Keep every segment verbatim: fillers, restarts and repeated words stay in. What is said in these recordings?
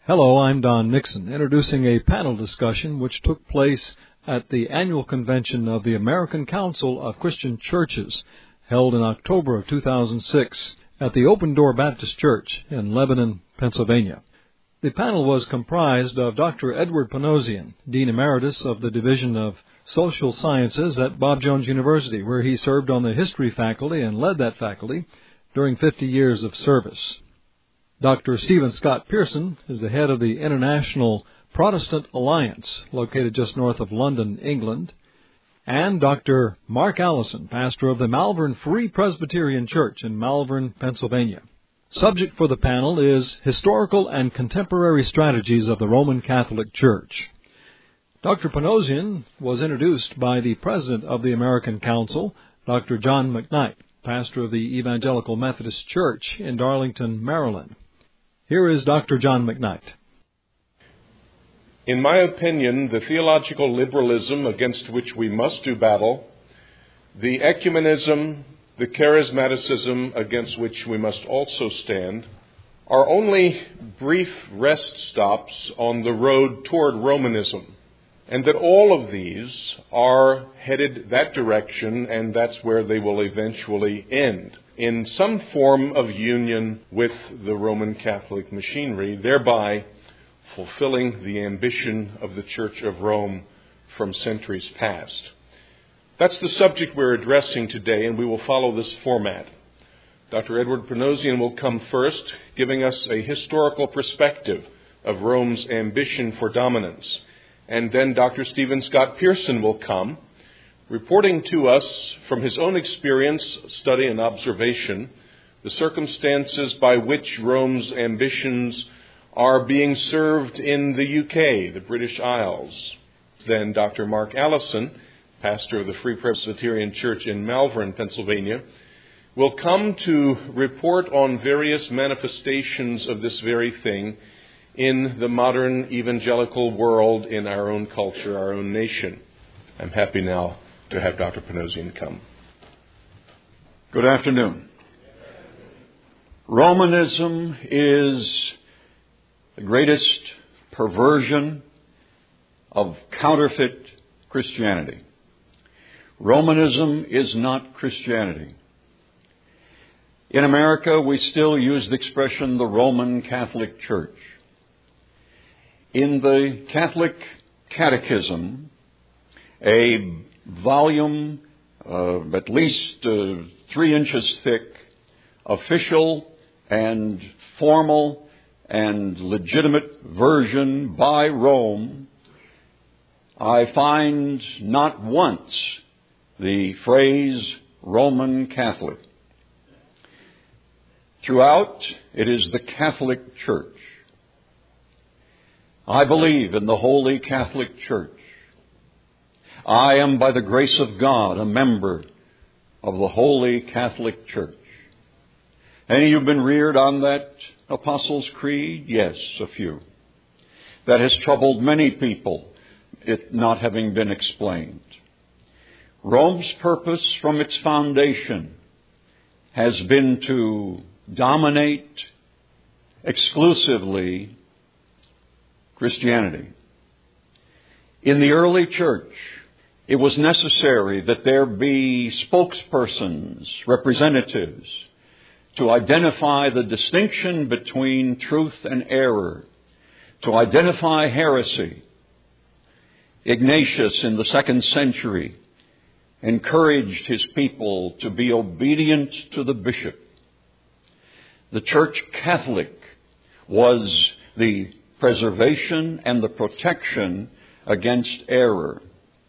Hello, I'm Don Nixon, introducing a panel discussion which took place at the annual convention of the American Council of Christian Churches, held in October of two thousand six at the Open Door Baptist Church in Lebanon, Pennsylvania. The panel was comprised of Doctor Edward Panosian, Dean Emeritus of the Division of Social Sciences at Bob Jones University, where he served on the history faculty and led that faculty during fifty years of service. Doctor Stephen Scott Pearson is the head of the International Protestant Alliance, located just north of London, England, and Doctor Mark Allison, pastor of the Malvern Free Presbyterian Church in Malvern, Pennsylvania. Subject for the panel is Historical and Contemporary Strategies of the Roman Catholic Church. Doctor Panosian was introduced by the President of the American Council, Doctor John McKnight, pastor of the Evangelical Methodist Church in Darlington, Maryland. Here is Doctor John McKnight. In my opinion, the theological liberalism against which we must do battle, the ecumenism, the charismaticism against which we must also stand, are only brief rest stops on the road toward Romanism, and that all of these are headed that direction, and that's where they will eventually end, in some form of union with the Roman Catholic machinery, thereby fulfilling the ambition of the Church of Rome from centuries past. That's the subject we're addressing today, and we will follow this format. Doctor Edward Panosian will come first, giving us a historical perspective of Rome's ambition for dominance. And then Doctor Stephen Scott Pearson will come, reporting to us from his own experience, study, and observation, the circumstances by which Rome's ambitions are being served in the U K, the British Isles. Then Doctor Mark Allison, pastor of the Free Presbyterian Church in Malvern, Pennsylvania, will come to report on various manifestations of this very thing in the modern evangelical world, in our own culture, our own nation. I'm happy now to have Doctor Panosian come. Good afternoon. Romanism is the greatest perversion of counterfeit Christianity. Romanism is not Christianity. In America, we still use the expression the Roman Catholic Church. In the Catholic Catechism, a volume uh, at least uh, three inches thick, official and formal and legitimate version by Rome, I find not once the phrase Roman Catholic. Throughout, it is the Catholic Church. I believe in the Holy Catholic Church. I am, by the grace of God, a member of the Holy Catholic Church. Any of you have been reared on that Apostles' Creed? Yes, a few. That has troubled many people, it not having been explained. Rome's purpose from its foundation has been to dominate exclusively Christianity. In the early church, it was necessary that there be spokespersons, representatives, to identify the distinction between truth and error, to identify heresy. Ignatius in the second century encouraged his people to be obedient to the bishop. The Church Catholic was the preservation and the protection against error.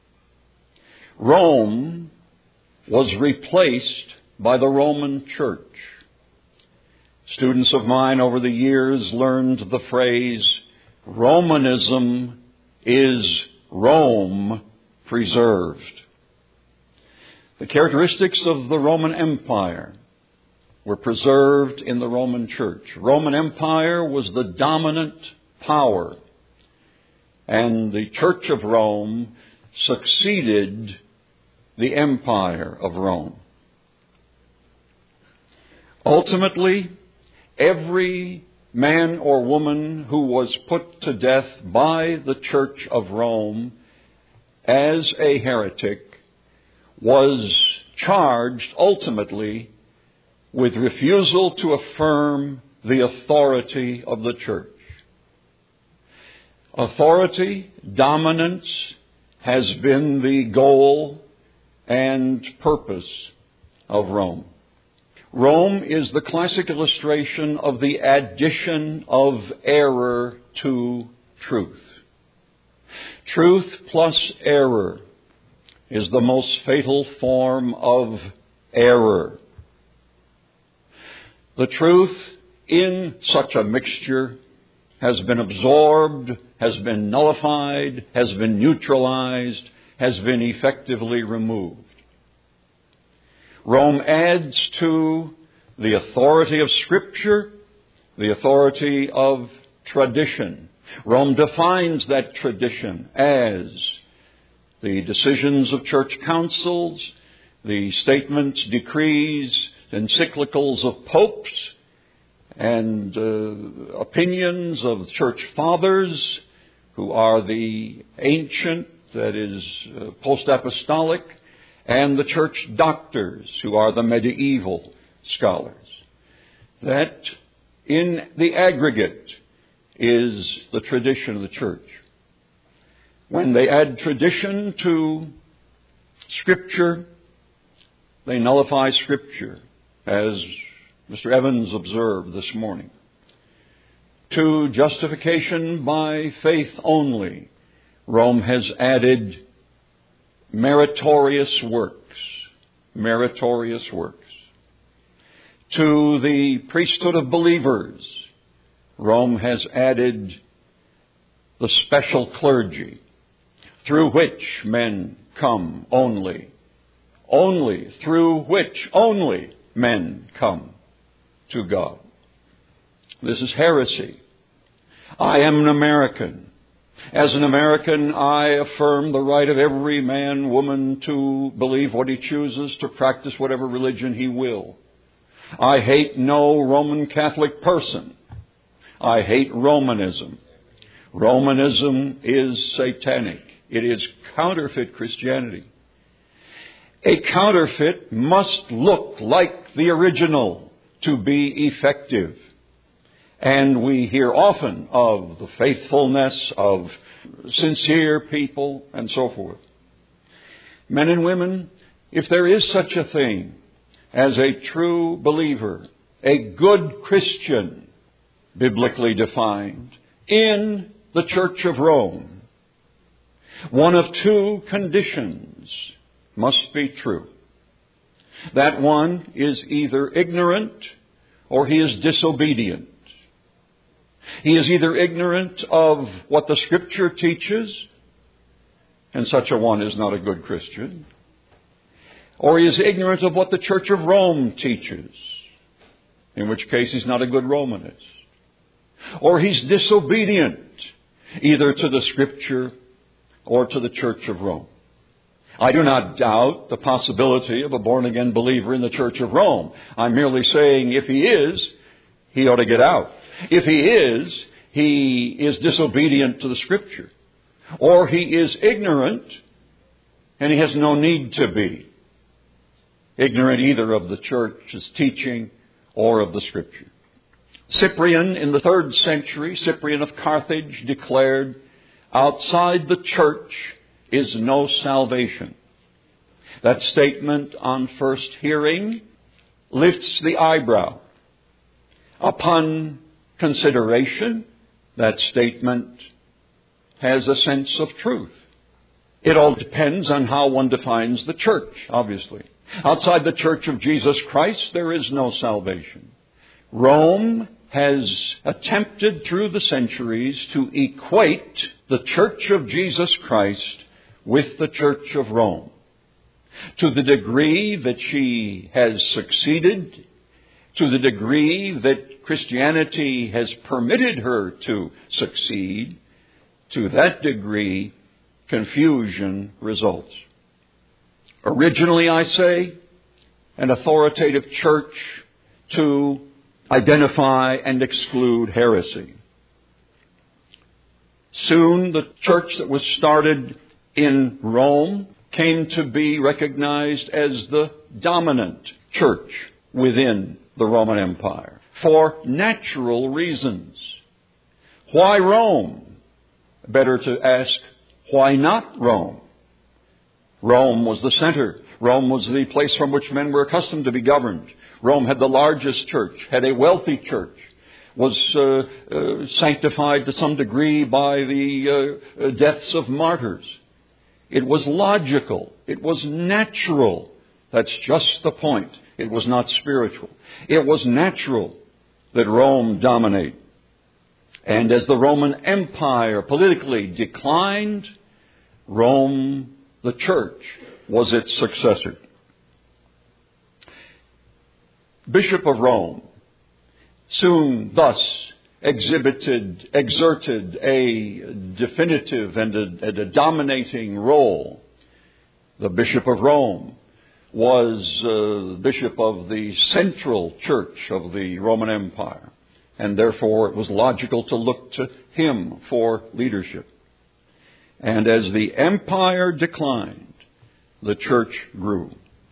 Rome was replaced by the Roman Church. Students of mine over the years learned the phrase, Romanism is Rome preserved. The characteristics of the Roman Empire were preserved in the Roman Church. Roman Empire was the dominant power, and the Church of Rome succeeded the Empire of Rome. Ultimately, every man or woman who was put to death by the Church of Rome as a heretic was charged ultimately with refusal to affirm the authority of the Church. Authority, dominance, has been the goal and purpose of Rome. Rome is the classic illustration of the addition of error to truth. Truth plus error is the most fatal form of error. The truth in such a mixture has been absorbed, has been nullified, has been neutralized, has been effectively removed. Rome adds to the authority of Scripture the authority of tradition. Rome defines that tradition as the decisions of church councils, the statements, decrees, encyclicals of popes, and uh, opinions of church fathers, who are the ancient, that is, uh, post-apostolic, and the church doctors, who are the medieval scholars. That, in the aggregate, is the tradition of the church. When they add tradition to Scripture, they nullify Scripture, as Mister Evans observed this morning. To justification by faith only, Rome has added meritorious works. Meritorious works. To the priesthood of believers, Rome has added the special clergy, through which men come only. Only, through which only men come to God. This is heresy. I am an American. As an American, I affirm the right of every man, woman to believe what he chooses, to practice whatever religion he will. I hate no Roman Catholic person. I hate Romanism. Romanism is satanic. It is counterfeit Christianity. A counterfeit must look like the original to be effective. And we hear often of the faithfulness of sincere people and so forth. Men and women, if there is such a thing as a true believer, a good Christian, biblically defined, in the Church of Rome, one of two conditions must be true. That one is either ignorant or he is disobedient. He is either ignorant of what the Scripture teaches, and such a one is not a good Christian, or he is ignorant of what the Church of Rome teaches, in which case he's not a good Romanist. Or he's disobedient, either to the Scripture or to the Church of Rome. I do not doubt the possibility of a born-again believer in the Church of Rome. I'm merely saying if he is, he ought to get out. If he is, he is disobedient to the Scripture. Or he is ignorant, and he has no need to be. Ignorant either of the Church's teaching or of the Scripture. Cyprian, in the third century, Cyprian of Carthage, declared, outside the Church is no salvation. That statement on first hearing lifts the eyebrow. Upon consideration, that statement has a sense of truth. It all depends on how one defines the church, obviously. Outside the Church of Jesus Christ, there is no salvation. Rome has attempted through the centuries to equate the Church of Jesus Christ with the Church of Rome. To the degree that she has succeeded, to the degree that Christianity has permitted her to succeed, to that degree, confusion results. Originally, I say, an authoritative church to identify and exclude heresy. Soon the church that was started in Rome came to be recognized as the dominant church within the Roman Empire for natural reasons. Why Rome? Better to ask, why not Rome? Rome was the center. Rome was the place from which men were accustomed to be governed. Rome had the largest church, had a wealthy church, was uh, uh, sanctified to some degree by the uh, deaths of martyrs. It was logical. It was natural. That's just the point. It was not spiritual. It was natural that Rome dominate. And as the Roman Empire politically declined, Rome, the church, was its successor. Bishop of Rome soon thus exhibited, exerted a definitive and a, and a dominating role. The Bishop of Rome was uh, bishop of the central church of the Roman Empire, and therefore it was logical to look to him for leadership. And as the empire declined, the church grew.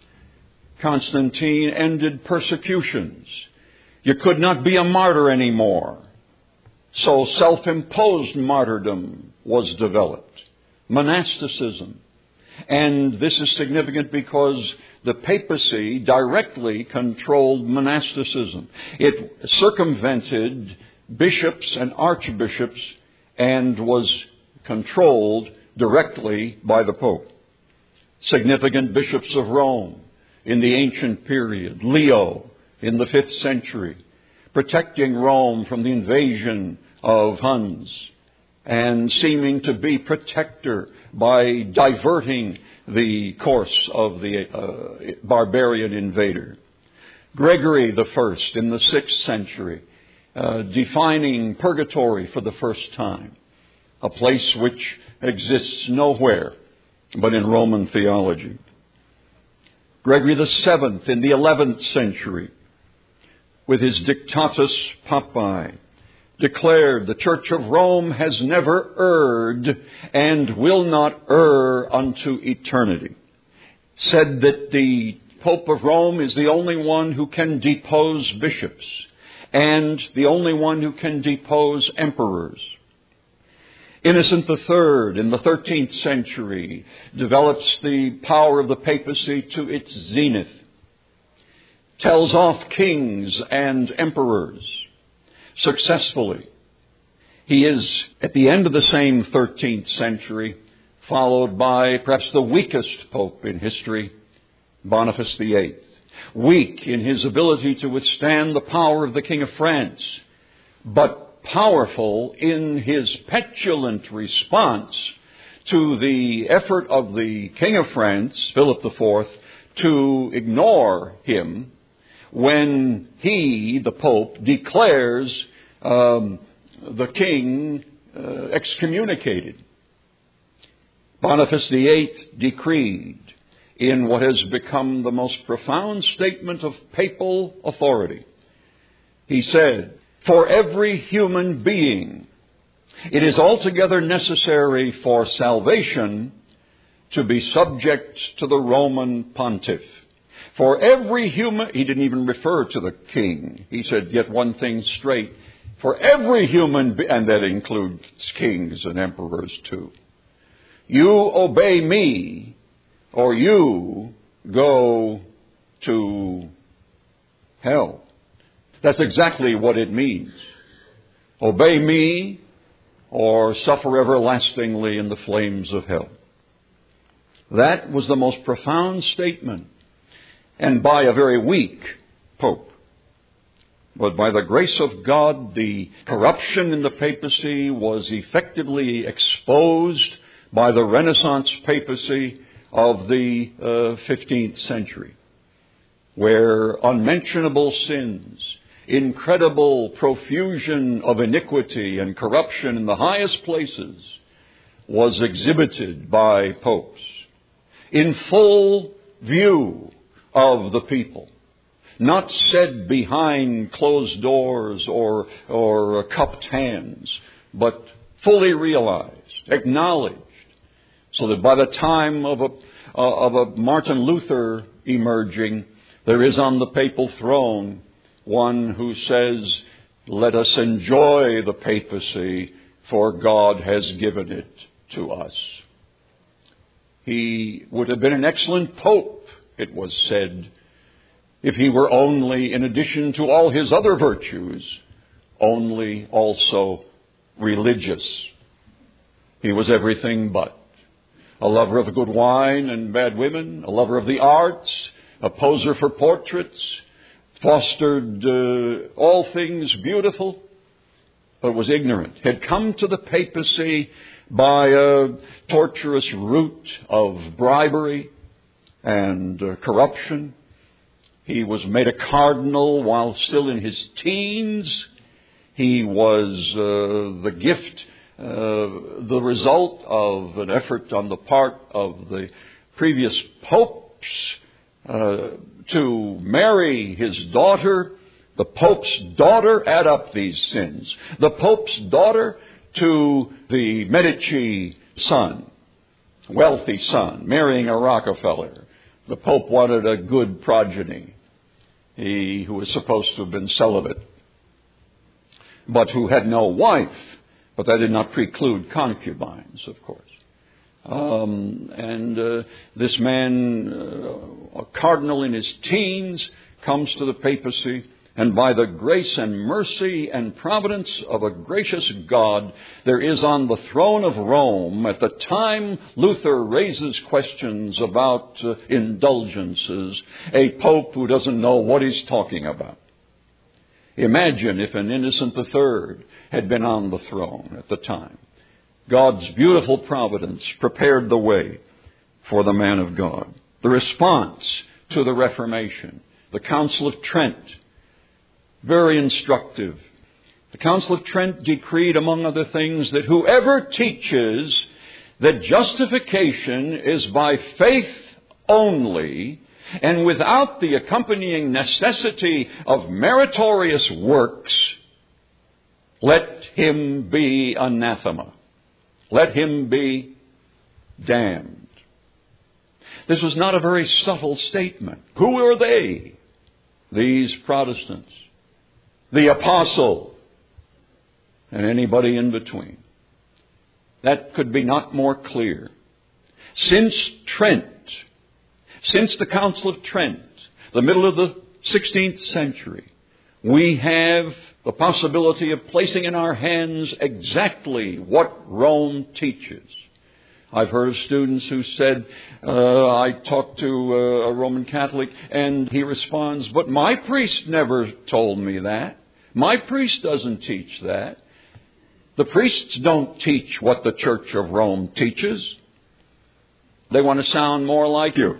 Constantine ended persecutions. You could not be a martyr anymore. So self-imposed martyrdom was developed. Monasticism. And this is significant because the papacy directly controlled monasticism. It circumvented bishops and archbishops and was controlled directly by the Pope. Significant bishops of Rome in the ancient period, Leo in the fifth century, protecting Rome from the invasion of Huns and seeming to be protector by diverting the course of the uh, barbarian invader. Gregory the First in the sixth century, uh, defining purgatory for the first time, a place which exists nowhere but in Roman theology. Gregory the Seventh in the eleventh century, with his Dictatus Papae, declared the Church of Rome has never erred and will not err unto eternity. Said that the Pope of Rome is the only one who can depose bishops and the only one who can depose emperors. Innocent the Third in the thirteenth century develops the power of the papacy to its zenith, tells off kings and emperors successfully. He is, at the end of the same thirteenth century, followed by perhaps the weakest pope in history, Boniface the Eighth. Weak in his ability to withstand the power of the King of France, but powerful in his petulant response to the effort of the King of France, Philip the Fourth, to ignore him when he, the Pope, declares um, the king uh, excommunicated. Boniface the Eighth decreed in what has become the most profound statement of papal authority. He said, "For every human being, it is altogether necessary for salvation to be subject to the Roman pontiff. For every human," he didn't even refer to the king. He said, "Get one thing straight. For every human being," and that includes kings and emperors too, "you obey me or you go to hell." That's exactly what it means. Obey me or suffer everlastingly in the flames of hell. That was the most profound statement, and by a very weak pope. But by the grace of God, the corruption in the papacy was effectively exposed by the Renaissance papacy of the uh, fifteenth century, where unmentionable sins, incredible profusion of iniquity and corruption in the highest places was exhibited by popes in full view of the people, not said behind closed doors or, or cupped hands, but fully realized, acknowledged, so that by the time of a, of a Martin Luther emerging, there is on the papal throne one who says, let us enjoy the papacy, for God has given it to us. He would have been an excellent pope, it was said, if he were only, in addition to all his other virtues, only also religious. He was everything but. A lover of good wine and bad women, a lover of the arts, a poser for portraits, fostered uh, all things beautiful, but was ignorant. Had come to the papacy by a tortuous route of bribery and uh, corruption. He was made a cardinal while still in his teens. He was uh, the gift, uh, the result of an effort on the part of the previous popes uh, to marry his daughter. The Pope's daughter, add up these sins. The Pope's daughter to the Medici son, wealthy son, marrying a Rockefeller. The Pope wanted a good progeny. He who was supposed to have been celibate, but who had no wife. But that did not preclude concubines, of course. Um, and uh, this man, uh, a cardinal in his teens, comes to the papacy. And by the grace and mercy and providence of a gracious God, there is on the throne of Rome, at the time Luther raises questions about uh, indulgences, a pope who doesn't know what he's talking about. Imagine if an Innocent the Third had been on the throne at the time. God's beautiful providence prepared the way for the man of God. The response to the Reformation, the Council of Trent, very instructive. The Council of Trent decreed, among other things, that whoever teaches that justification is by faith only, and without the accompanying necessity of meritorious works, let him be anathema. Let him be damned. This was not a very subtle statement. Who are they? These Protestants. The apostle, and anybody in between. That could be not more clear. Since Trent, since the Council of Trent, the middle of the sixteenth century, we have the possibility of placing in our hands exactly what Rome teaches. I've heard of students who said, uh, I talked to uh, a Roman Catholic, and he responds, but my priest never told me that. My priest doesn't teach that. The priests don't teach what the Church of Rome teaches. They want to sound more like you.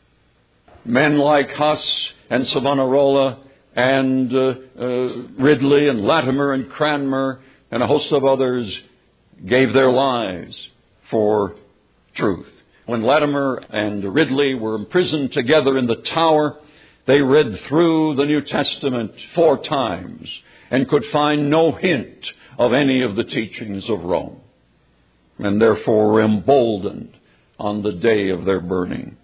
Men like Huss and Savonarola and uh, uh, Ridley and Latimer and Cranmer and a host of others gave their lives for truth. When Latimer and Ridley were imprisoned together in the Tower, they read through the New Testament four times and could find no hint of any of the teachings of Rome, and therefore were emboldened on the day of their burning.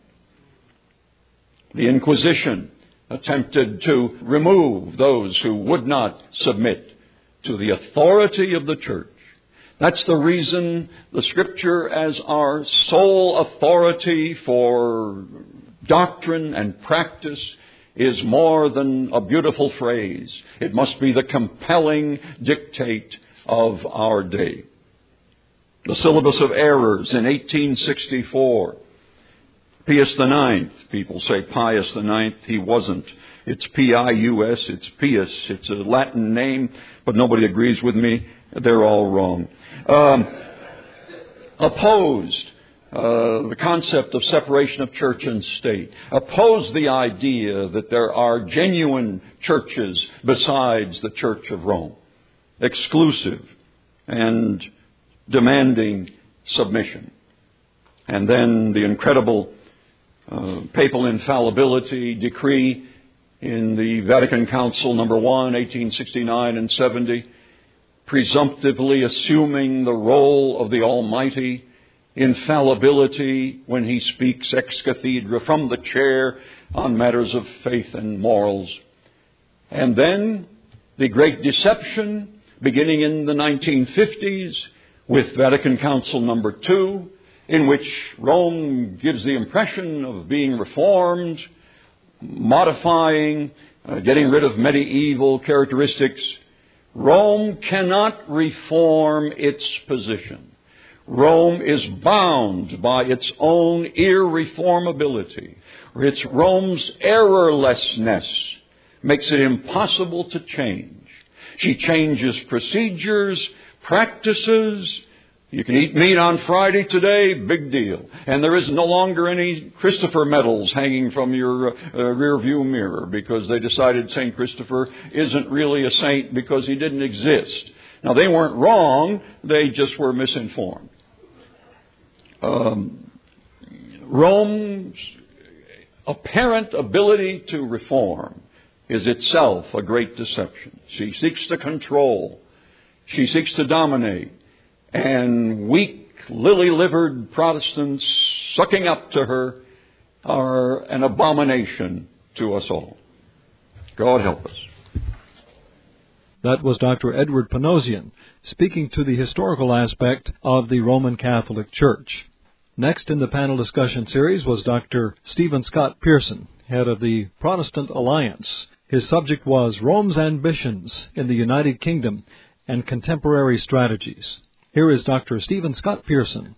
The Inquisition attempted to remove those who would not submit to the authority of the Church. That's the reason the Scripture, as our sole authority for doctrine and practice, is more than a beautiful phrase. It must be the compelling dictate of our day. The Syllabus of Errors in eighteen sixty-four. Pius the Ninth. People say Pius the Ninth. He wasn't. It's P I U S. It's Pius. It's a Latin name, but nobody agrees with me. They're all wrong. Um, opposed uh, the concept of separation of church and state. Opposed the idea that there are genuine churches besides the Church of Rome. Exclusive and demanding submission. And then the incredible uh, papal infallibility decree in the Vatican Council number one, eighteen sixty-nine and seventy, presumptively assuming the role of the Almighty, infallibility when he speaks ex cathedra from the chair on matters of faith and morals. And then the great deception beginning in the nineteen fifties with Vatican Council number two, in which Rome gives the impression of being reformed, modifying, uh, getting rid of medieval characteristics. Rome cannot reform its position. Rome is bound by its own irreformability, or its Rome's errorlessness makes it impossible to change. She changes procedures, practices. You can eat meat on Friday today, big deal. And there is no longer any Christopher medals hanging from your uh, rear view mirror because they decided Saint Christopher isn't really a saint because he didn't exist. Now, they weren't wrong. They just were misinformed. Um, Rome's apparent ability to reform is itself a great deception. She seeks to control. She seeks to dominate. And weak, lily-livered Protestants sucking up to her are an abomination to us all. God help us. That was Doctor Edward Panosian speaking to the historical aspect of the Roman Catholic Church. Next in the panel discussion series was Doctor Stephen Scott Pearson, head of the Protestant Alliance. His subject was Rome's ambitions in the United Kingdom and contemporary strategies. Here is Doctor Stephen Scott Pearson.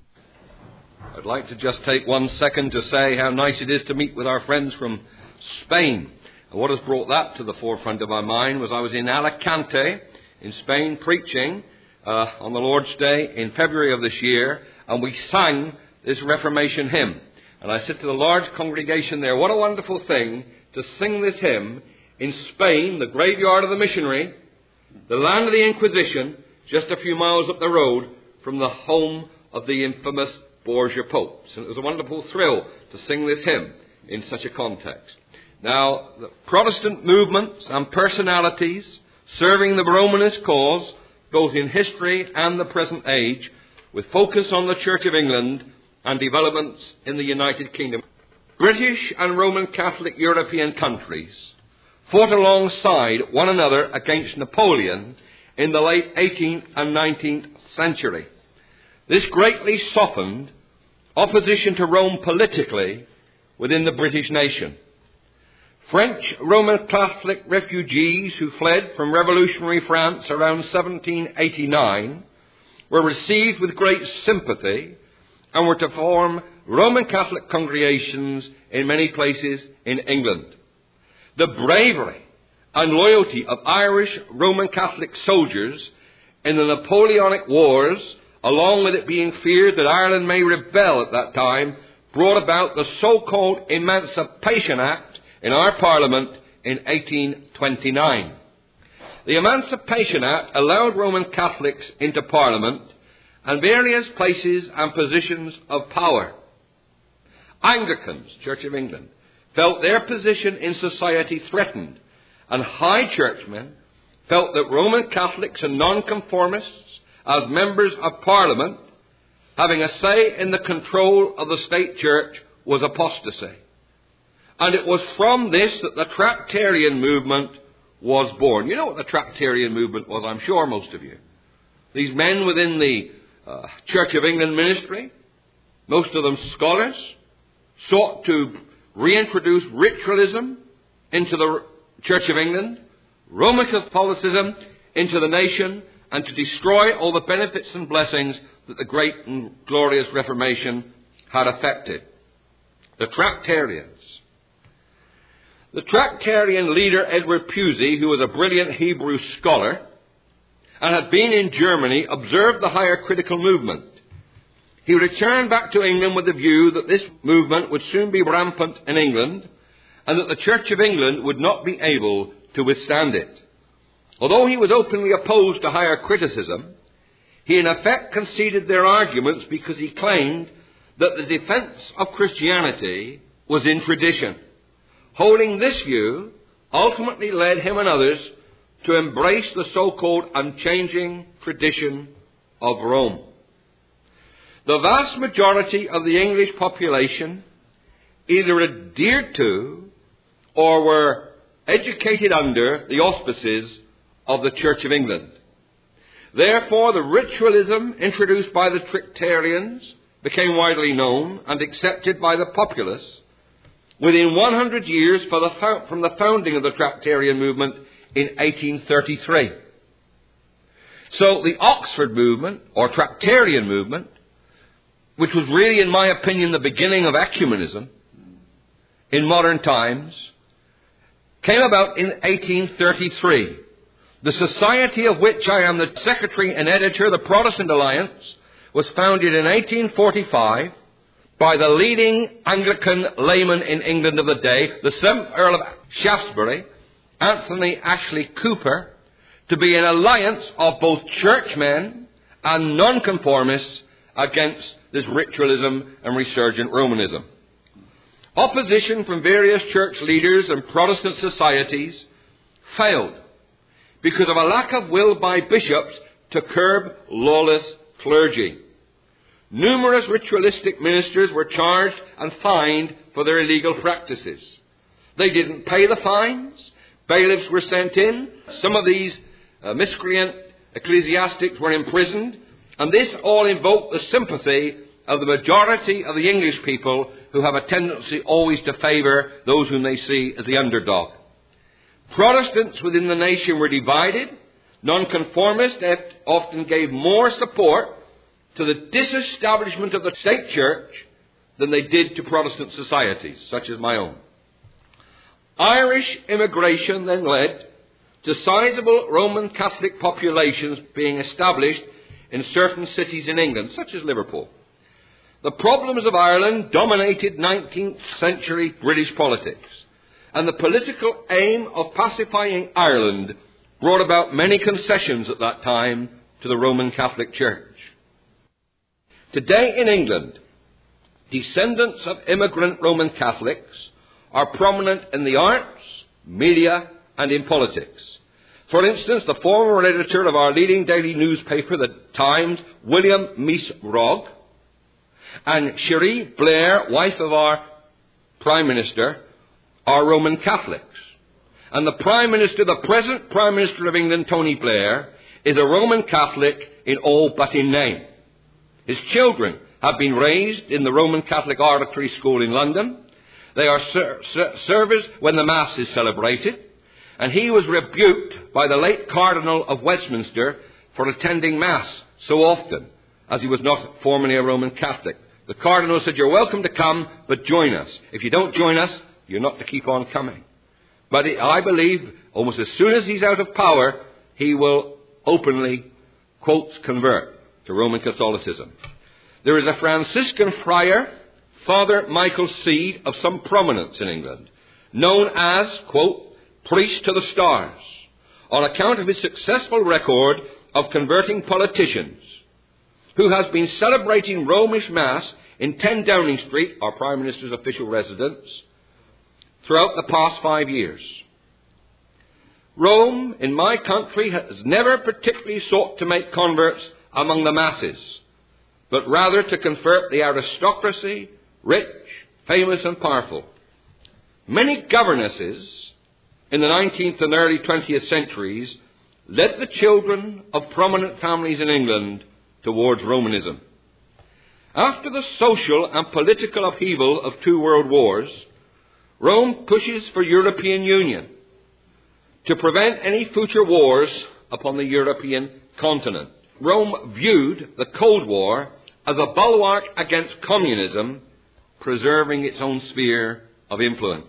I'd like to just take one second to say how nice it is to meet with our friends from Spain. And what has brought that to the forefront of my mind was I was in Alicante in Spain preaching uh, on the Lord's Day in February of this year, and we sang this Reformation hymn. And I said to the large congregation there, what a wonderful thing to sing this hymn in Spain, the graveyard of the missionary, the land of the Inquisition, just a few miles up the road from the home of the infamous Borgia popes. And it was a wonderful thrill to sing this hymn in such a context. Now, the Protestant movements and personalities serving the Romanist cause, both in history and the present age, with focus on the Church of England and developments in the United Kingdom. British and Roman Catholic European countries fought alongside one another against Napoleon in the late eighteenth and nineteenth century. This greatly softened opposition to Rome politically within the British nation. French Roman Catholic refugees who fled from revolutionary France around seventeen eighty-nine were received with great sympathy and were to form Roman Catholic congregations in many places in England. The bravery and loyalty of Irish Roman Catholic soldiers in the Napoleonic Wars, along with it being feared that Ireland may rebel at that time, brought about the so-called Emancipation Act in our Parliament in eighteen twenty-nine. The Emancipation Act allowed Roman Catholics into Parliament and various places and positions of power. Anglicans, Church of England, felt their position in society threatened, and High Churchmen felt that Roman Catholics and nonconformists, as members of Parliament, having a say in the control of the state church, was apostasy. And it was from this that the Tractarian movement was born. You know what the Tractarian movement was, I'm sure most of you. These men within the uh, Church of England ministry, most of them scholars, sought to reintroduce ritualism into the Church of England, Roman Catholicism into the nation, and to destroy all the benefits and blessings that the great and glorious Reformation had effected. The Tractarians. The Tractarian leader Edward Pusey, who was a brilliant Hebrew scholar and had been in Germany, observed the higher critical movement. He returned back to England with the view that this movement would soon be rampant in England and that the Church of England would not be able to withstand it. Although he was openly opposed to higher criticism, he in effect conceded their arguments because he claimed that the defense of Christianity was in tradition. Holding this view, ultimately led him and others to embrace the so-called unchanging tradition of Rome. The vast majority of the English population either adhered to or were educated under the auspices of the Church of England. Therefore, the ritualism introduced by the Tractarians became widely known and accepted by the populace within one hundred years for the, from the founding of the Tractarian movement in eighteen thirty-three. So the Oxford movement, or Tractarian movement, which was really, in my opinion, the beginning of ecumenism in modern times, came about in eighteen thirty-three. The society of which I am the secretary and editor, the Protestant Alliance, was founded in eighteen forty-five by the leading Anglican layman in England of the day, the seventh Earl of Shaftesbury, Anthony Ashley Cooper, to be an alliance of both churchmen and nonconformists against this ritualism and resurgent Romanism. Opposition from various church leaders and Protestant societies failed because of a lack of will by bishops to curb lawless clergy. Numerous ritualistic ministers were charged and fined for their illegal practices. They didn't pay the fines. Bailiffs were sent in. Some of these uh, miscreant ecclesiastics were imprisoned. And this all invoked the sympathy of the majority of the English people, who have a tendency always to favour those whom they see as the underdog. Protestants within the nation were divided. Nonconformists often gave more support to the disestablishment of the state church than they did to Protestant societies, such as my own. Irish immigration then led to sizable Roman Catholic populations being established in certain cities in England, such as Liverpool. The problems of Ireland dominated nineteenth century British politics, and the political aim of pacifying Ireland brought about many concessions at that time to the Roman Catholic Church. Today in England, descendants of immigrant Roman Catholics are prominent in the arts, media, and in politics. For instance, the former editor of our leading daily newspaper, The Times, William Meese-Rogg, and Cherie Blair, wife of our Prime Minister, are Roman Catholics. And the Prime Minister, the present Prime Minister of England, Tony Blair, is a Roman Catholic in all but in name. His children have been raised in the Roman Catholic Oratory School in London. They are ser- ser- servers when the Mass is celebrated. And he was rebuked by the late Cardinal of Westminster for attending Mass so often, as he was not formerly a Roman Catholic. The Cardinal said, "You're welcome to come, but join us. If you don't join us, you're not to keep on coming." But I believe almost as soon as he's out of power, he will openly, quotes, convert to Roman Catholicism. There is a Franciscan friar, Father Michael Seed, of some prominence in England, known as, quote, priest to the stars, on account of his successful record of converting politicians, who has been celebrating Romish Mass in ten Downing Street, our Prime Minister's official residence, throughout the past five years. Rome, in my country, has never particularly sought to make converts among the masses, but rather to convert the aristocracy, rich, famous and powerful. Many governesses in the nineteenth and early twentieth centuries led the children of prominent families in England towards Romanism. After the social and political upheaval of two world wars, Rome pushes for European union to prevent any future wars upon the European continent. Rome viewed the Cold War as a bulwark against communism, preserving its own sphere of influence.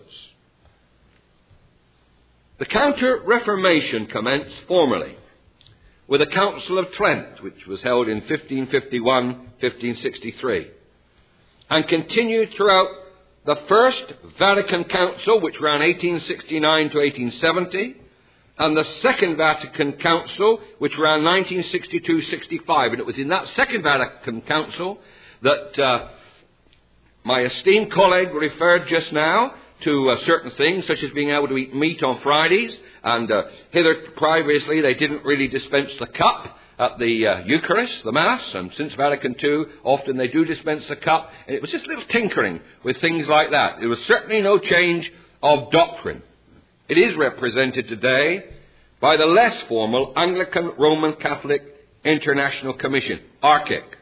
The Counter-Reformation commenced formally with the Council of Trent, which was held in fifteen fifty-one to fifteen sixty-three, and continued throughout the First Vatican Council, which ran eighteen sixty-nine to eighteen seventy, and the Second Vatican Council, which ran nineteen sixty-two to sixty-five. And it was in that Second Vatican Council that uh, my esteemed colleague referred just now to uh, certain things, such as being able to eat meat on Fridays, and uh, hither previously they didn't really dispense the cup at the uh, Eucharist, the Mass, and since Vatican Two, often they do dispense the cup, and it was just a little tinkering with things like that. There was certainly no change of doctrine. It is represented today by the less formal Anglican Roman Catholic International Commission, A R C I C.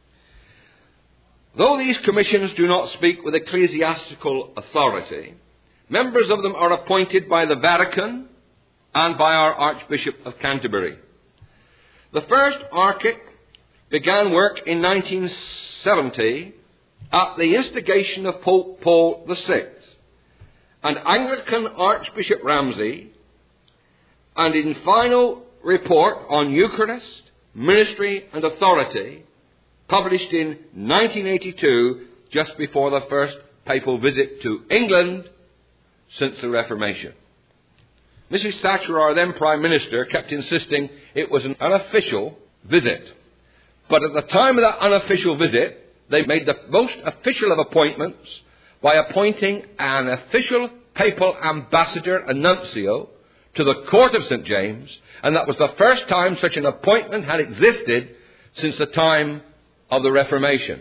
Though these commissions do not speak with ecclesiastical authority, members of them are appointed by the Vatican and by our Archbishop of Canterbury. The first A R C I C began work in nineteen seventy at the instigation of Pope Paul the Sixth, and Anglican Archbishop Ramsay, and in final report on Eucharist, ministry and authority, published in nineteen eighty-two, just before the first papal visit to England since the Reformation. Missus Thatcher, our then Prime Minister, kept insisting it was an unofficial visit. But at the time of that unofficial visit, they made the most official of appointments by appointing an official papal ambassador, a nuncio, to the court of Saint James, and that was the first time such an appointment had existed since the time of the Reformation.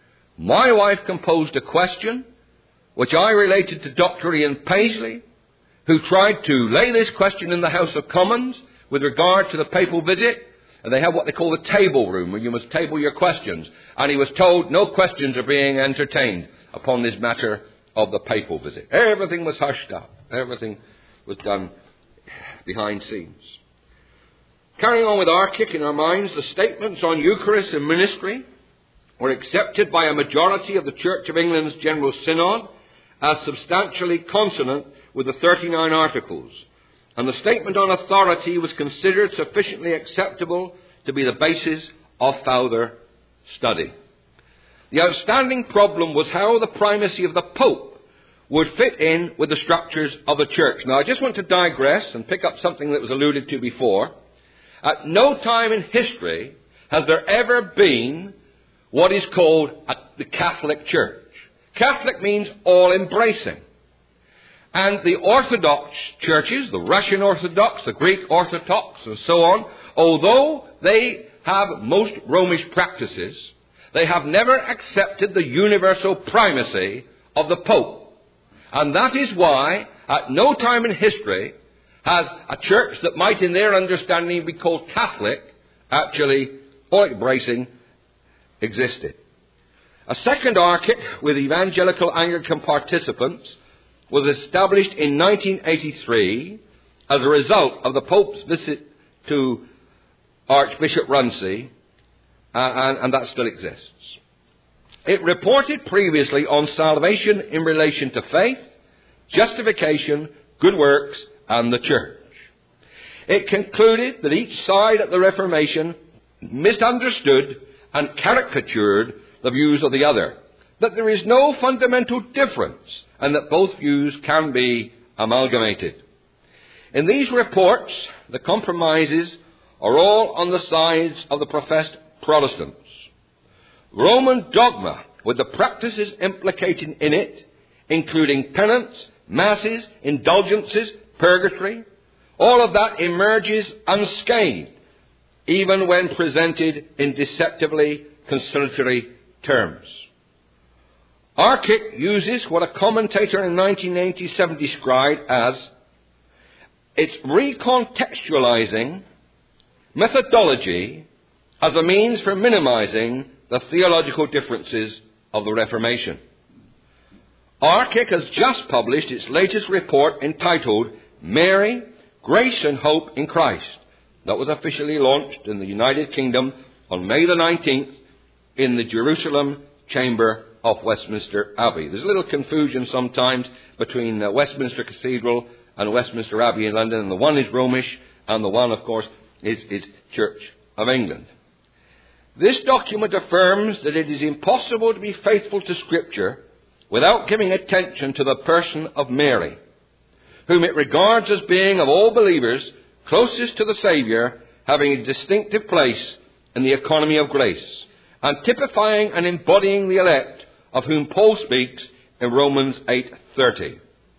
My wife composed a question, which I related to Doctor Ian Paisley, who tried to lay this question in the House of Commons with regard to the papal visit, and they have what they call the table room, where you must table your questions, and he was told no questions are being entertained upon this matter of the papal visit. Everything was hushed up. Everything was done behind scenes. Carrying on with A R C I C in our minds, the statements on Eucharist and ministry were accepted by a majority of the Church of England's General Synod as substantially consonant with the thirty-nine Articles, and the statement on authority was considered sufficiently acceptable to be the basis of further study. The outstanding problem was how the primacy of the Pope would fit in with the structures of the Church. Now, I just want to digress and pick up something that was alluded to before. At no time in history has there ever been what is called a, the Catholic Church. Catholic means all-embracing. And the Orthodox churches, the Russian Orthodox, the Greek Orthodox, and so on, although they have most Romish practices, they have never accepted the universal primacy of the Pope. And that is why, at no time in history, has a church that might in their understanding be called Catholic, actually all-embracing, existed. A second A R C I C with evangelical Anglican participants was established in nineteen eighty-three as a result of the Pope's visit to Archbishop Ramsay, uh, and, and that still exists. It reported previously on salvation in relation to faith, justification, good works, and the Church. It concluded that each side at the Reformation misunderstood and caricatured the views of the other, that there is no fundamental difference, and that both views can be amalgamated. In these reports, the compromises are all on the sides of the professed Protestants. Roman dogma, with the practices implicated in it, including penance, masses, indulgences, purgatory, all of that emerges unscathed, even when presented in deceptively conciliatory terms. A R C I C uses what a commentator in nineteen eighty-seven described as its recontextualizing methodology as a means for minimizing the theological differences of the Reformation. A R C I C has just published its latest report entitled Mary, Grace and Hope in Christ. That was officially launched in the United Kingdom on May the nineteenth in the Jerusalem Chamber of Westminster Abbey. There's a little confusion sometimes between uh, Westminster Cathedral and Westminster Abbey in London, and the one is Romish, and the one, of course, is, is Church of England. This document affirms that it is impossible to be faithful to Scripture without giving attention to the person of Mary, whom it regards as being, of all believers, closest to the Saviour, having a distinctive place in the economy of grace, and typifying and embodying the elect of whom Paul speaks in Romans eight thirty.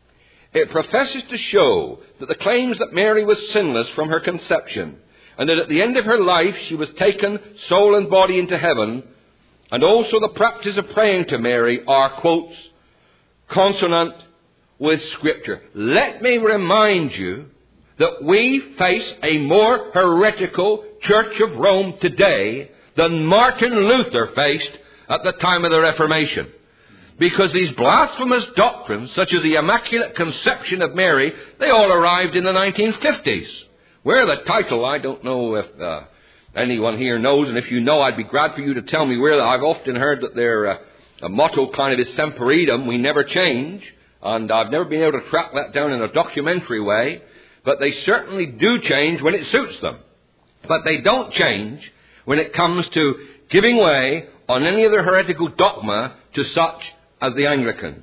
It professes to show that the claims that Mary was sinless from her conception, and that at the end of her life she was taken soul and body into heaven, and also the practice of praying to Mary are, quotes, consonant with Scripture. Let me remind you that we face a more heretical Church of Rome today than Martin Luther faced at the time of the Reformation. Because these blasphemous doctrines, such as the Immaculate Conception of Mary, they all arrived in the nineteen fifties. Where the title, I don't know if uh, anyone here knows, and if you know, I'd be glad for you to tell me where. I've often heard that their uh, a motto kind of is Semper Idem, we never change, and I've never been able to track that down in a documentary way, but they certainly do change when it suits them. But they don't change when it comes to giving way on any other heretical dogma to such as the Anglicans.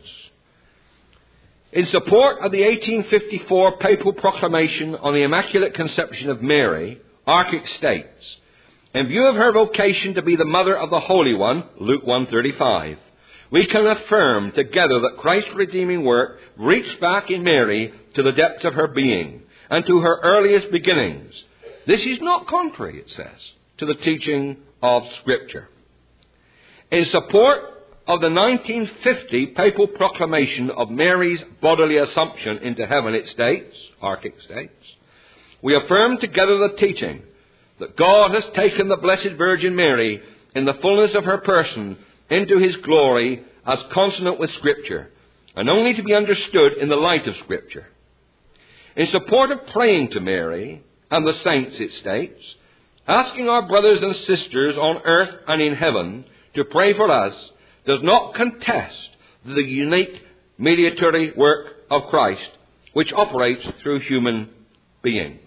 In support of the eighteen fifty-four papal proclamation on the Immaculate Conception of Mary, Archic states, in view of her vocation to be the Mother of the Holy One, Luke one thirty-five, we can affirm together that Christ's redeeming work reached back in Mary to the depths of her being and to her earliest beginnings. This is not contrary, it says, to the teaching of Scripture. In support of the nineteen fifty papal proclamation of Mary's bodily assumption into heaven, it states, Archic states, we affirm together the teaching that God has taken the Blessed Virgin Mary in the fullness of her person into his glory as consonant with Scripture, and only to be understood in the light of Scripture. In support of praying to Mary and the saints, it states, asking our brothers and sisters on earth and in heaven to pray for us does not contest the unique mediatory work of Christ, which operates through human beings.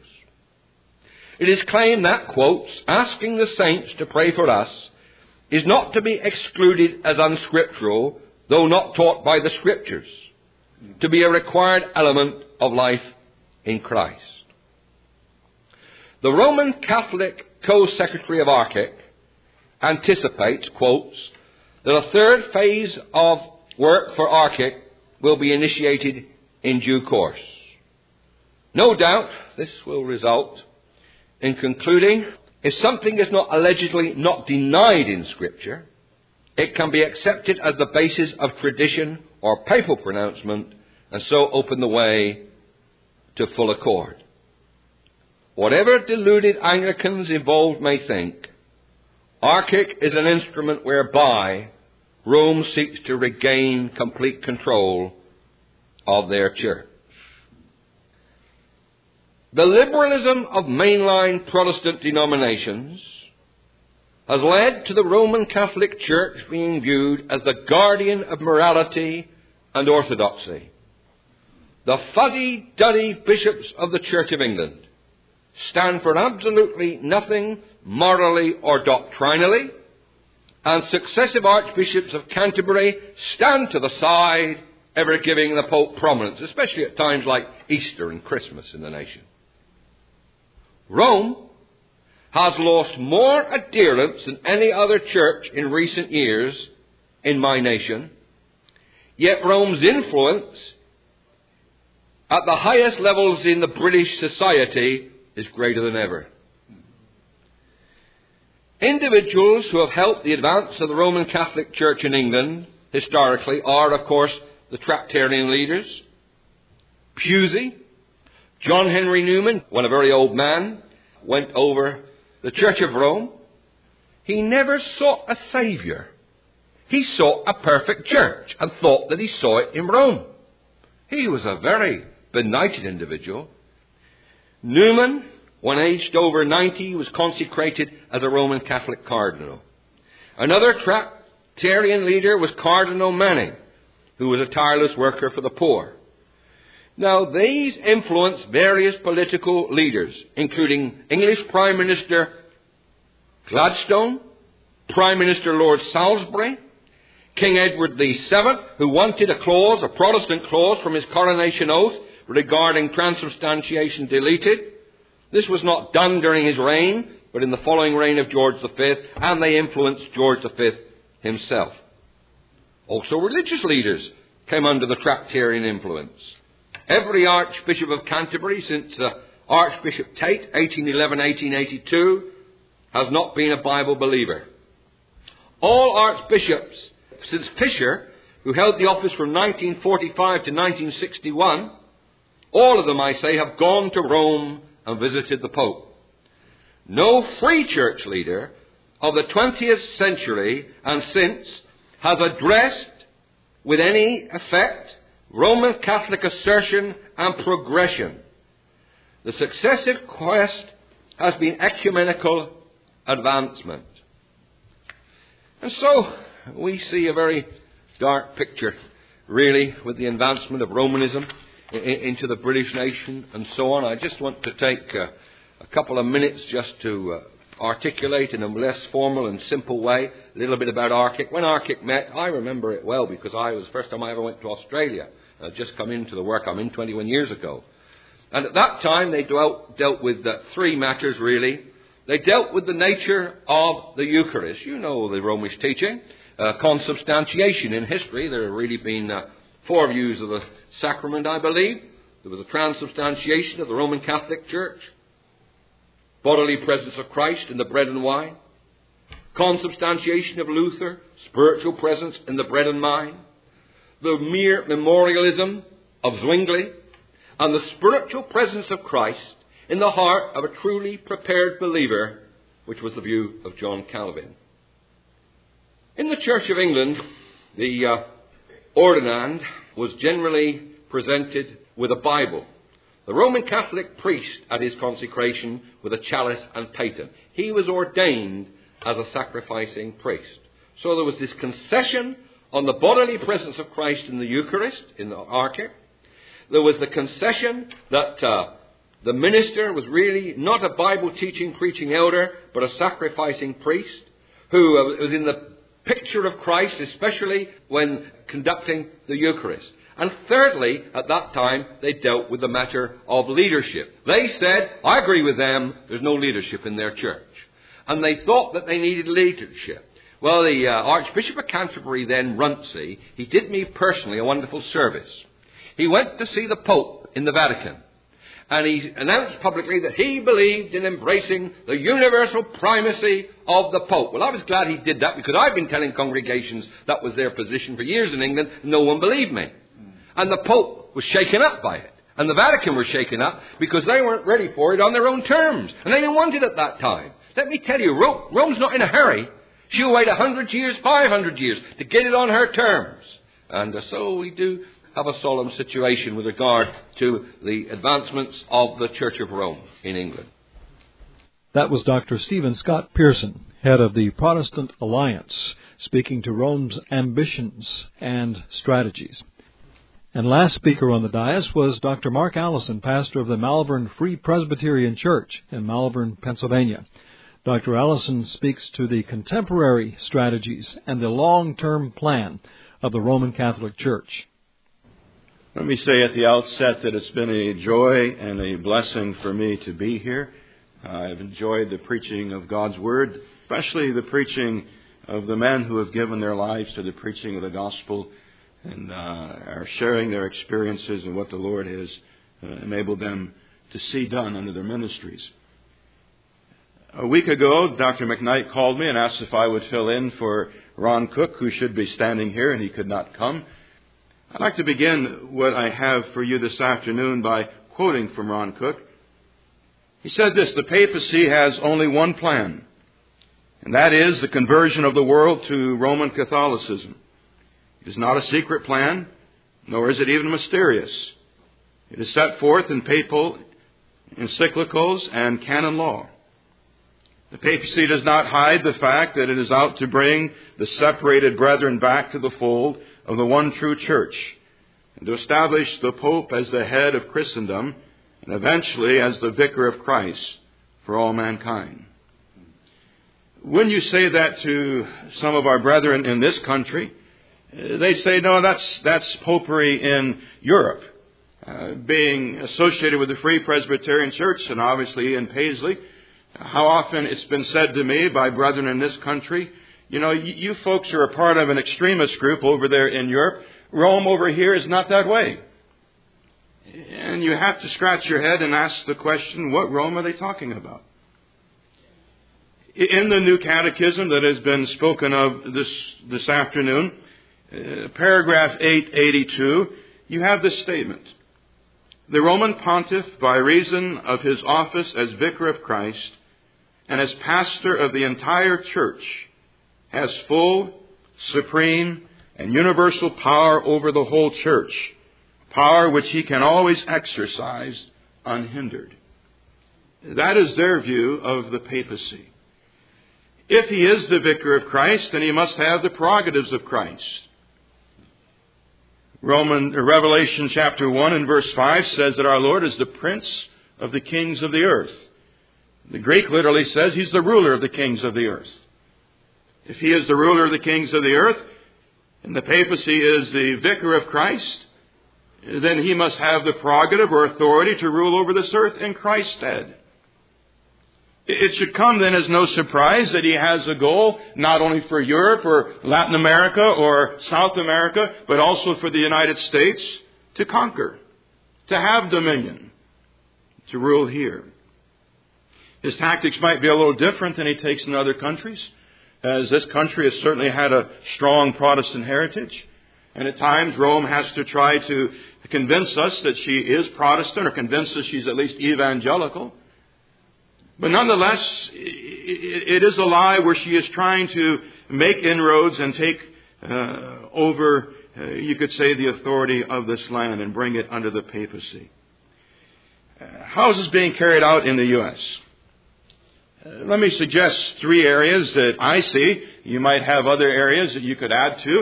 It is claimed that, quotes, asking the saints to pray for us is not to be excluded as unscriptural, though not taught by the Scriptures, to be a required element of life in Christ. The Roman Catholic Co-Secretary of Archic anticipates, quotes, that a third phase of work for Archic will be initiated in due course. No doubt this will result in concluding if something is not allegedly not denied in Scripture, it can be accepted as the basis of tradition or papal pronouncement and so open the way to full accord. Whatever deluded Anglicans involved may think, Archic is an instrument whereby Rome seeks to regain complete control of their church. The liberalism of mainline Protestant denominations has led to the Roman Catholic Church being viewed as the guardian of morality and orthodoxy. The fuddy-duddy bishops of the Church of England stand for absolutely nothing morally or doctrinally, and successive archbishops of Canterbury stand to the side, ever giving the Pope prominence, especially at times like Easter and Christmas in the nation. Rome has lost more adherents than any other church in recent years in my nation, yet Rome's influence at the highest levels in the British society is greater than ever. Individuals who have helped the advance of the Roman Catholic Church in England historically are, of course, the Tractarian leaders. Pusey, John Henry Newman, when a very old man, went over the Church of Rome. He never sought a saviour. He sought a perfect church and thought that he saw it in Rome. He was a very benighted individual. Newman, when aged over ninety, was consecrated as a Roman Catholic cardinal. Another Tractarian leader was Cardinal Manning, who was a tireless worker for the poor. Now, these influenced various political leaders, including English Prime Minister Gladstone, Prime Minister Lord Salisbury, King Edward the Seventh, who wanted a clause, a Protestant clause, from his coronation oath regarding transubstantiation deleted. This was not done during his reign, but in the following reign of George the Fifth, and they influenced George the Fifth himself. Also, religious leaders came under the Tractarian influence. Every Archbishop of Canterbury since uh, Archbishop Tate, eighteen eleven to eighteen eighty-two, has not been a Bible believer. All archbishops since Fisher, who held the office from nineteen forty-five to nineteen sixty-one, all of them, I say, have gone to Rome and visited the Pope. No free church leader of the twentieth century and since has addressed with any effect Roman Catholic assertion and progression. The successive quest has been ecumenical advancement. And so we see a very dark picture, really, with the advancement of Romanism into the British nation and so on. I just want to take uh, a couple of minutes just to uh, articulate in a less formal and simple way a little bit about A R C I C. When A R C I C met, I remember it well because I was the first time I ever went to Australia. I'd just come into the work I'm in twenty-one years ago. And at that time they dealt, dealt with uh, three matters really. They dealt with the nature of the Eucharist. You know the Romish teaching. Uh, consubstantiation in history. There have really been uh, four views of the sacrament, I believe. There was a transubstantiation of the Roman Catholic Church. Bodily presence of Christ in the bread and wine. Consubstantiation of Luther. Spiritual presence in the bread and wine. The mere memorialism of Zwingli. And the spiritual presence of Christ in the heart of a truly prepared believer, which was the view of John Calvin. In the Church of England, the uh, ordinand was generally presented with a Bible. The Roman Catholic priest at his consecration with a chalice and paten. He was ordained as a sacrificing priest. So there was this concession on the bodily presence of Christ in the Eucharist, in the A R C I C. There was the concession that uh, the minister was really not a Bible-teaching, preaching elder, but a sacrificing priest who uh, was in the picture of Christ, especially when conducting the Eucharist. And thirdly, at that time, they dealt with the matter of leadership. They said, I agree with them, there's no leadership in their church. And they thought that they needed leadership. Well, the uh, Archbishop of Canterbury then, Runcie, he did me personally a wonderful service. He went to see the Pope in the Vatican. And he announced publicly that he believed in embracing the universal primacy of the Pope. Well, I was glad he did that because I've been telling congregations that was their position for years in England. No one believed me. And the Pope was shaken up by it. And the Vatican were shaken up because they weren't ready for it on their own terms. And they didn't want it at that time. Let me tell you, Rome, Rome's not in a hurry. She'll wait a hundred years, five hundred years to get it on her terms. And uh, so we do have a solemn situation with regard to the advancements of the Church of Rome in England. That was Doctor Stephen Scott Pearson, head of the Protestant Alliance, speaking to Rome's ambitions and strategies. And last speaker on the dais was Doctor Mark Allison, pastor of the Malvern Free Presbyterian Church in Malvern, Pennsylvania. Doctor Allison speaks to the contemporary strategies and the long-term plan of the Roman Catholic Church. Let me say at the outset that it's been a joy and a blessing for me to be here. Uh, I've enjoyed the preaching of God's Word, especially the preaching of the men who have given their lives to the preaching of the gospel and uh, are sharing their experiences and what the Lord has uh, enabled them to see done under their ministries. A week ago, Doctor McKnight called me and asked if I would fill in for Ron Cook, who should be standing here, and he could not come. I'd like to begin what I have for you this afternoon by quoting from Ron Cook. He said this: the papacy has only one plan, and that is the conversion of the world to Roman Catholicism. It is not a secret plan, nor is it even mysterious. It is set forth in papal encyclicals and canon law. The papacy does not hide the fact that it is out to bring the separated brethren back to the fold of the one true church, and to establish the Pope as the head of Christendom, and eventually as the vicar of Christ for all mankind. When you say that to some of our brethren in this country, they say, no, that's that's popery in Europe. Uh, being associated with the Free Presbyterian Church, and obviously in Paisley, how often it's been said to me by brethren in this country, you know, you, you folks are a part of an extremist group over there in Europe. Rome over here is not that way. And you have to scratch your head and ask the question, what Rome are they talking about? In the New Catechism that has been spoken of this, this afternoon, uh, paragraph eight eighty-two, you have this statement. The Roman Pontiff, by reason of his office as Vicar of Christ and as pastor of the entire Church, has full, supreme, and universal power over the whole Church, power which he can always exercise unhindered. That is their view of the papacy. If he is the Vicar of Christ, then he must have the prerogatives of Christ. Roman, Revelation chapter one and verse five says that our Lord is the Prince of the kings of the earth. The Greek literally says he's the ruler of the kings of the earth. If he is the ruler of the kings of the earth, and the papacy is the Vicar of Christ, then he must have the prerogative or authority to rule over this earth in Christ's stead. It should come then as no surprise that he has a goal not only for Europe or Latin America or South America, but also for the United States to conquer, to have dominion, to rule here. His tactics might be a little different than he takes in other countries, as this country has certainly had a strong Protestant heritage. And at times Rome has to try to convince us that she is Protestant, or convince us she's at least evangelical. But nonetheless, it is a lie where she is trying to make inroads and take uh, over, uh, you could say, the authority of this land and bring it under the papacy. Uh, how is this being carried out in the U S? Uh, let me suggest three areas that I see. You might have other areas that you could add to.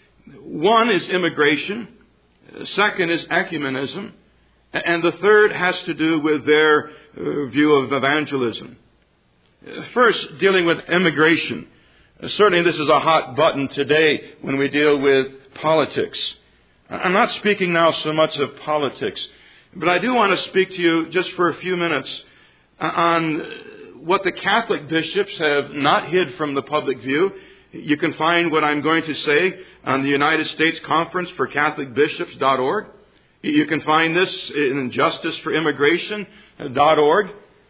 One is immigration. Second is ecumenism. And the third has to do with their uh, view of evangelism. Uh, first, dealing with immigration. Uh, certainly this is a hot button today when we deal with politics. I'm not speaking now so much of politics, but I do want to speak to you just for a few minutes on what the Catholic bishops have not hid from the public view. You can find what I'm going to say on the United States Conference for Catholic Bishops dot org. You can find this in justice for immigration dot org,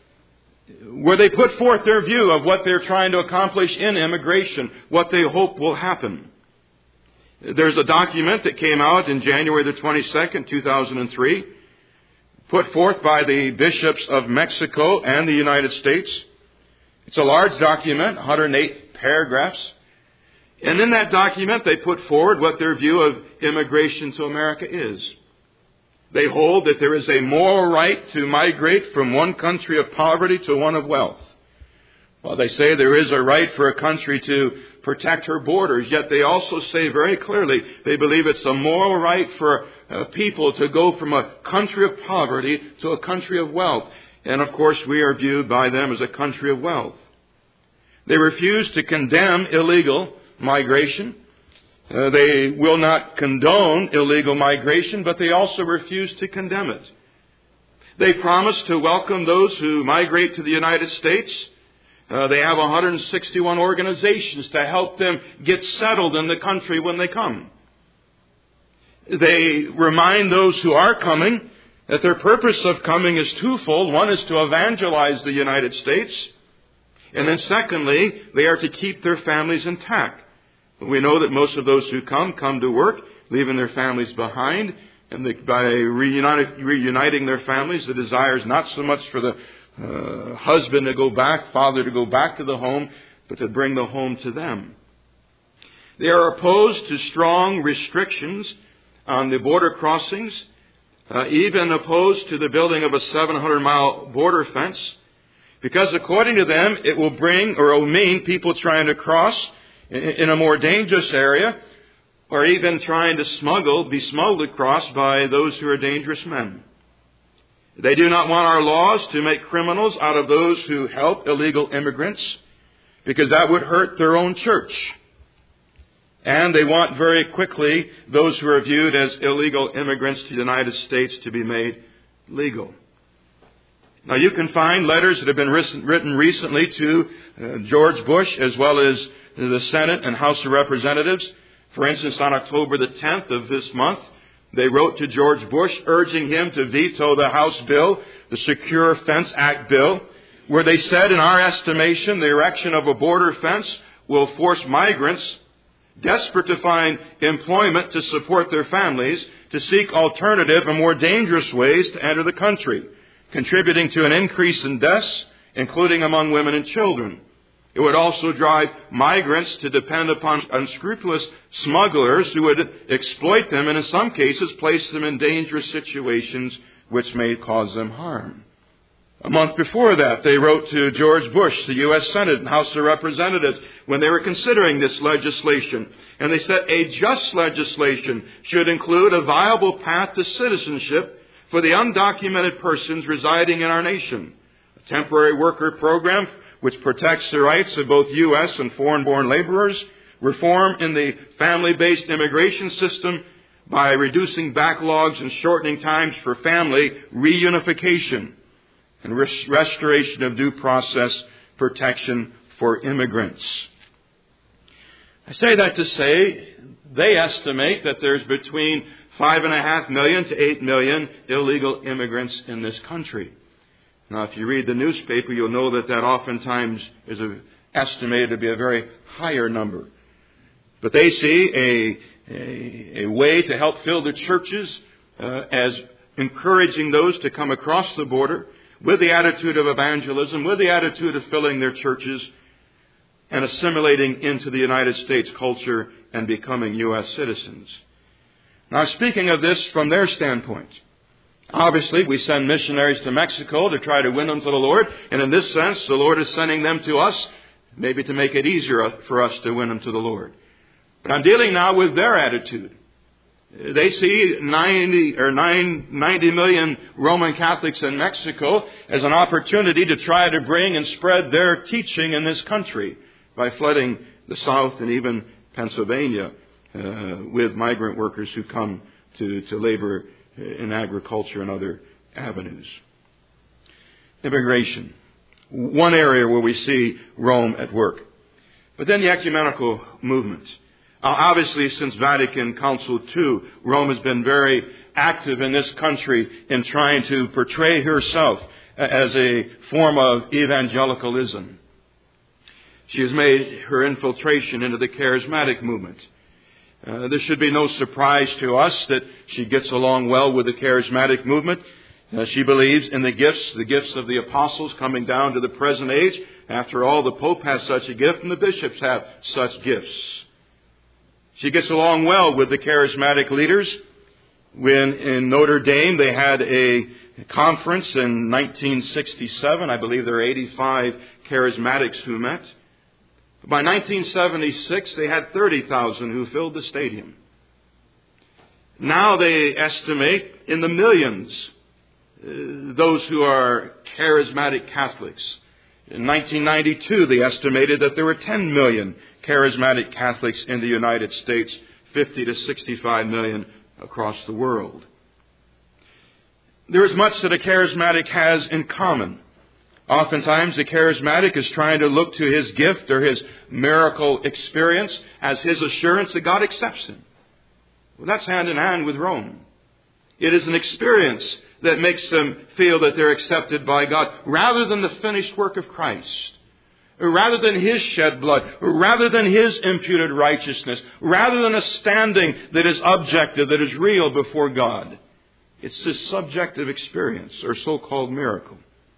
where they put forth their view of what they're trying to accomplish in immigration, what they hope will happen. There's a document that came out in January the twenty-second, two thousand three, put forth by the bishops of Mexico and the United States. It's a large document, one hundred eight paragraphs. And in that document, they put forward what their view of immigration to America is. They hold that there is a moral right to migrate from one country of poverty to one of wealth. Well, they say there is a right for a country to protect her borders, yet they also say very clearly they believe it's a moral right for uh, people to go from a country of poverty to a country of wealth. And of course, we are viewed by them as a country of wealth. They refuse to condemn illegal migration. Uh, they will not condone illegal migration, but they also refuse to condemn it. They promise to welcome those who migrate to the United States. Uh, they have one hundred sixty-one organizations to help them get settled in the country when they come. They remind those who are coming that their purpose of coming is twofold. One is to evangelize the United States. And then secondly, they are to keep their families intact. We know that most of those who come, come to work, leaving their families behind. And they, by reuniting, reuniting their families, the desire is not so much for the uh, husband to go back, father to go back to the home, but to bring the home to them. They are opposed to strong restrictions on the border crossings, uh, even opposed to the building of a seven hundred mile border fence, because according to them, it will bring or it will mean people trying to cross in a more dangerous area, or even trying to smuggle, be smuggled across by those who are dangerous men. They do not want our laws to make criminals out of those who help illegal immigrants, because that would hurt their own church. And they want very quickly those who are viewed as illegal immigrants to the United States to be made legal. Now you can find letters that have been written recently to uh, George Bush as well as the Senate and House of Representatives. For instance, on October the tenth of this month, They wrote to George Bush urging him to veto the House bill, the Secure Fence Act bill, where they said, in our estimation, the erection of a border fence will force migrants desperate to find employment to support their families to seek alternative and more dangerous ways to enter the country, contributing to an increase in deaths, including among women and children. It would also drive migrants to depend upon unscrupulous smugglers who would exploit them and in some cases place them in dangerous situations which may cause them harm. A month before that, they wrote to George Bush, the U S Senate and House of Representatives, when they were considering this legislation. And they said a just legislation should include a viable path to citizenship for the undocumented persons residing in our nation, a temporary worker program which protects the rights of both U S and foreign-born laborers, reform in the family-based immigration system by reducing backlogs and shortening times for family reunification, and res- restoration of due process protection for immigrants. I say that to say they estimate that there's between five and a half million to eight million illegal immigrants in this country. Now, if you read the newspaper, you'll know that that oftentimes is a, estimated to be a very higher number. But they see a, a, a way to help fill the churches uh, as encouraging those to come across the border with the attitude of evangelism, with the attitude of filling their churches and assimilating into the United States culture and becoming U S citizens. Now, speaking of this from their standpoint, obviously, we send missionaries to Mexico to try to win them to the Lord. And in this sense, the Lord is sending them to us, maybe to make it easier for us to win them to the Lord. But I'm dealing now with their attitude. They see ninety or nine, ninety million Roman Catholics in Mexico as an opportunity to try to bring and spread their teaching in this country by flooding the South and even Pennsylvania uh, with migrant workers who come to, to labor in agriculture and other avenues. Immigration. One area where we see Rome at work. But then the ecumenical movement. Uh, obviously, since Vatican Council two, Rome has been very active in this country in trying to portray herself as a form of evangelicalism. She has made her infiltration into the charismatic movement. Uh, there should be no surprise to us that she gets along well with the charismatic movement. Uh, she believes in the gifts, the gifts of the apostles coming down to the present age. After all, the Pope has such a gift and the bishops have such gifts. She gets along well with the charismatic leaders. When in Notre Dame they had a conference in nineteen sixty-seven, I believe there were eighty-five charismatics who met. By nineteen seventy-six, they had thirty thousand who filled the stadium. Now they estimate in the millions uh, those who are charismatic Catholics. In nineteen ninety-two, they estimated that there were ten million charismatic Catholics in the United States, fifty to sixty-five million across the world. There is much that a charismatic has in common. Oftentimes, the charismatic is trying to look to his gift or his miracle experience as his assurance that God accepts him. Well, that's hand in hand with Rome. It is an experience that makes them feel that they're accepted by God rather than the finished work of Christ, or rather than His shed blood, or rather than His imputed righteousness, rather than a standing that is objective, that is real before God. It's this subjective experience, or so-called miracle.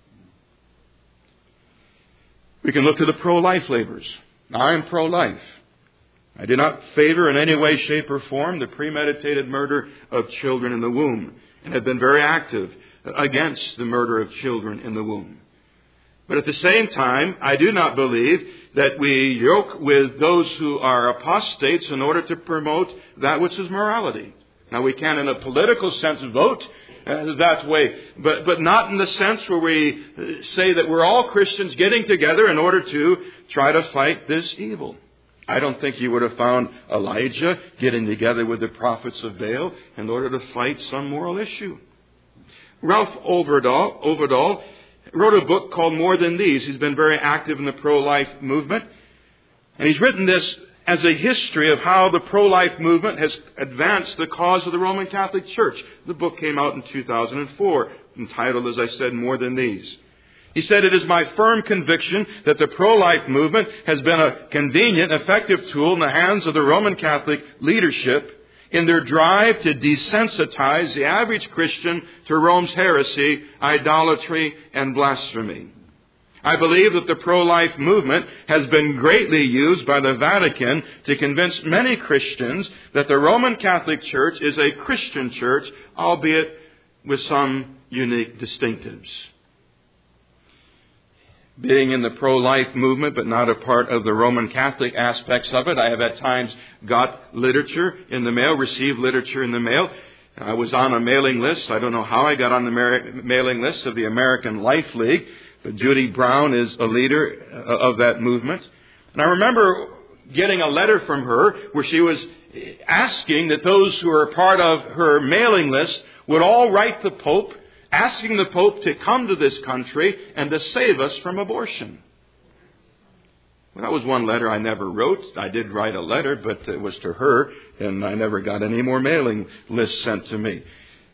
We can look to the pro-life laborers. Now, I am pro-life. I do not favor in any way, shape, or form the premeditated murder of children in the womb, and have been very active against the murder of children in the womb. But at the same time, I do not believe that we yoke with those who are apostates in order to promote that which is morality. Now, we can, in a political sense, vote uh, that way, but, but not in the sense where we uh, say that we're all Christians getting together in order to try to fight this evil. I don't think you would have found Elijah getting together with the prophets of Baal in order to fight some moral issue. Ralph Overdahl, Overdahl wrote a book called More Than These. He's been very active in the pro-life movement. And he's written this as a history of how the pro-life movement has advanced the cause of the Roman Catholic Church. The book came out in two thousand four, entitled, as I said, More Than These. He said, "It is my firm conviction that the pro-life movement has been a convenient, effective tool in the hands of the Roman Catholic leadership in their drive to desensitize the average Christian to Rome's heresy, idolatry, and blasphemy. I believe that the pro-life movement has been greatly used by the Vatican to convince many Christians that the Roman Catholic Church is a Christian church, albeit with some unique distinctives." Being in the pro-life movement, but not a part of the Roman Catholic aspects of it, I have at times got literature in the mail, received literature in the mail. I was on a mailing list. I don't know how I got on the ma- mailing list of the American Life League, but Judy Brown is a leader of that movement. And I remember getting a letter from her where she was asking that those who are part of her mailing list would all write the Pope, asking the Pope to come to this country and to save us from abortion. Well, that was one letter I never wrote. I did write a letter, but it was to her, and I never got any more mailing lists sent to me.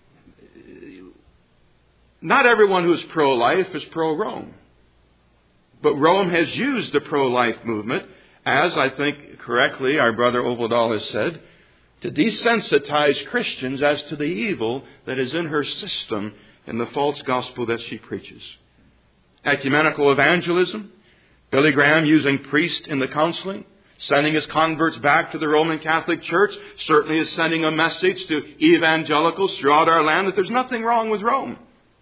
Not everyone who's pro-life is pro-Rome. But Rome has used the pro-life movement, as I think correctly our brother Ovaldahl has said, to desensitize Christians as to the evil that is in her system and the false gospel that she preaches. Ecumenical evangelism, Billy Graham using priests in the counseling, sending his converts back to the Roman Catholic Church, certainly is sending a message to evangelicals throughout our land that there's nothing wrong with Rome.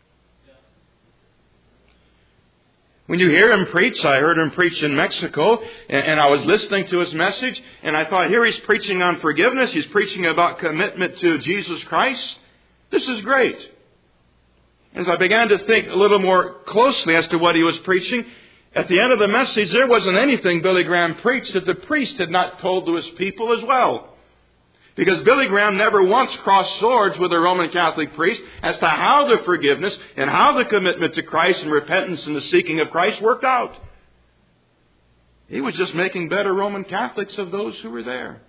When you hear him preach, I heard him preach in Mexico, and, and I was listening to his message, and I thought, here he's preaching on forgiveness, he's preaching about commitment to Jesus Christ. This is great. As I began to think a little more closely as to what he was preaching, at the end of the message, there wasn't anything Billy Graham preached that the priest had not told to his people as well. Because Billy Graham never once crossed swords with a Roman Catholic priest as to how the forgiveness and how the commitment to Christ and repentance and the seeking of Christ worked out. He was just making better Roman Catholics of those who were there.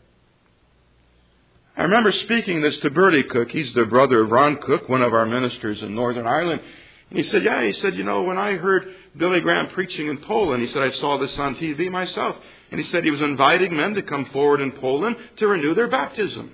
I remember speaking this to Bertie Cook. He's the brother of Ron Cook, one of our ministers in Northern Ireland. And he said, yeah, he said, you know, when I heard Billy Graham preaching in Poland, he said, I saw this on T V myself. And he said he was inviting men to come forward in Poland to renew their baptism.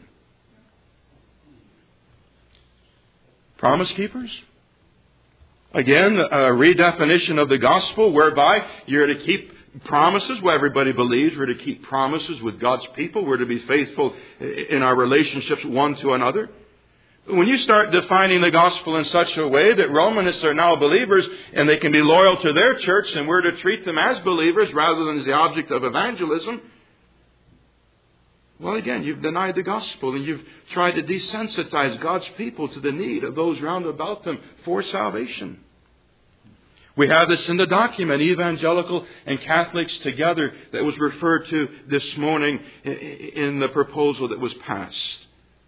Promise keepers? Again, a redefinition of the gospel whereby you're to keep promises. Well, everybody believes we're to keep promises with God's people. We're to be faithful in our relationships one to another. When you start defining the gospel in such a way that Romanists are now believers and they can be loyal to their church and we're to treat them as believers rather than as the object of evangelism, well, again, you've denied the gospel and you've tried to desensitize God's people to the need of those round about them for salvation. We have this in the document, Evangelical and Catholics Together, that was referred to this morning in the proposal that was passed.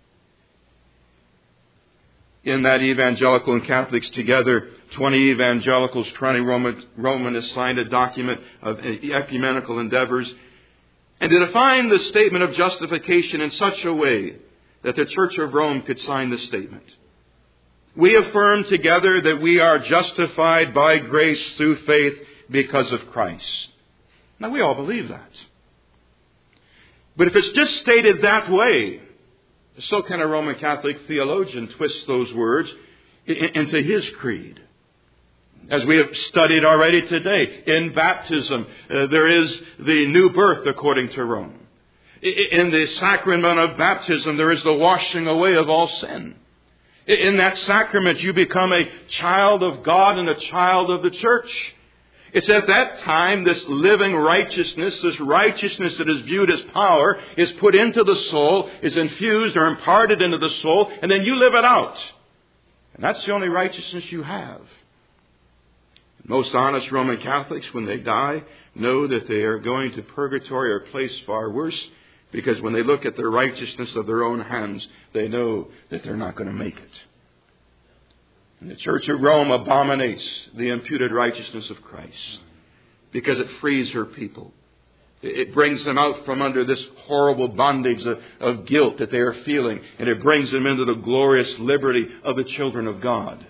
In that Evangelical and Catholics Together, twenty evangelicals, twenty Roman, Romanists signed a document of ecumenical endeavors and to define the statement of justification in such a way that the Church of Rome could sign the statement. We affirm together that we are justified by grace through faith because of Christ. Now, we all believe that. But if it's just stated that way, so can a Roman Catholic theologian twist those words into his creed. As we have studied already today, in baptism, uh, there is the new birth according to Rome. In the sacrament of baptism, there is the washing away of all sin. In that sacrament, you become a child of God and a child of the church. It's at that time this living righteousness, this righteousness that is viewed as power, is put into the soul, is infused or imparted into the soul, and then you live it out. And that's the only righteousness you have. Most honest Roman Catholics, when they die, know that they are going to purgatory or a place far worse, because when they look at the righteousness of their own hands, they know that they're not going to make it. And the Church of Rome abominates the imputed righteousness of Christ because it frees her people It brings them out from under this horrible bondage of, of guilt that they are feeling. And it brings them into the glorious liberty of the children of God.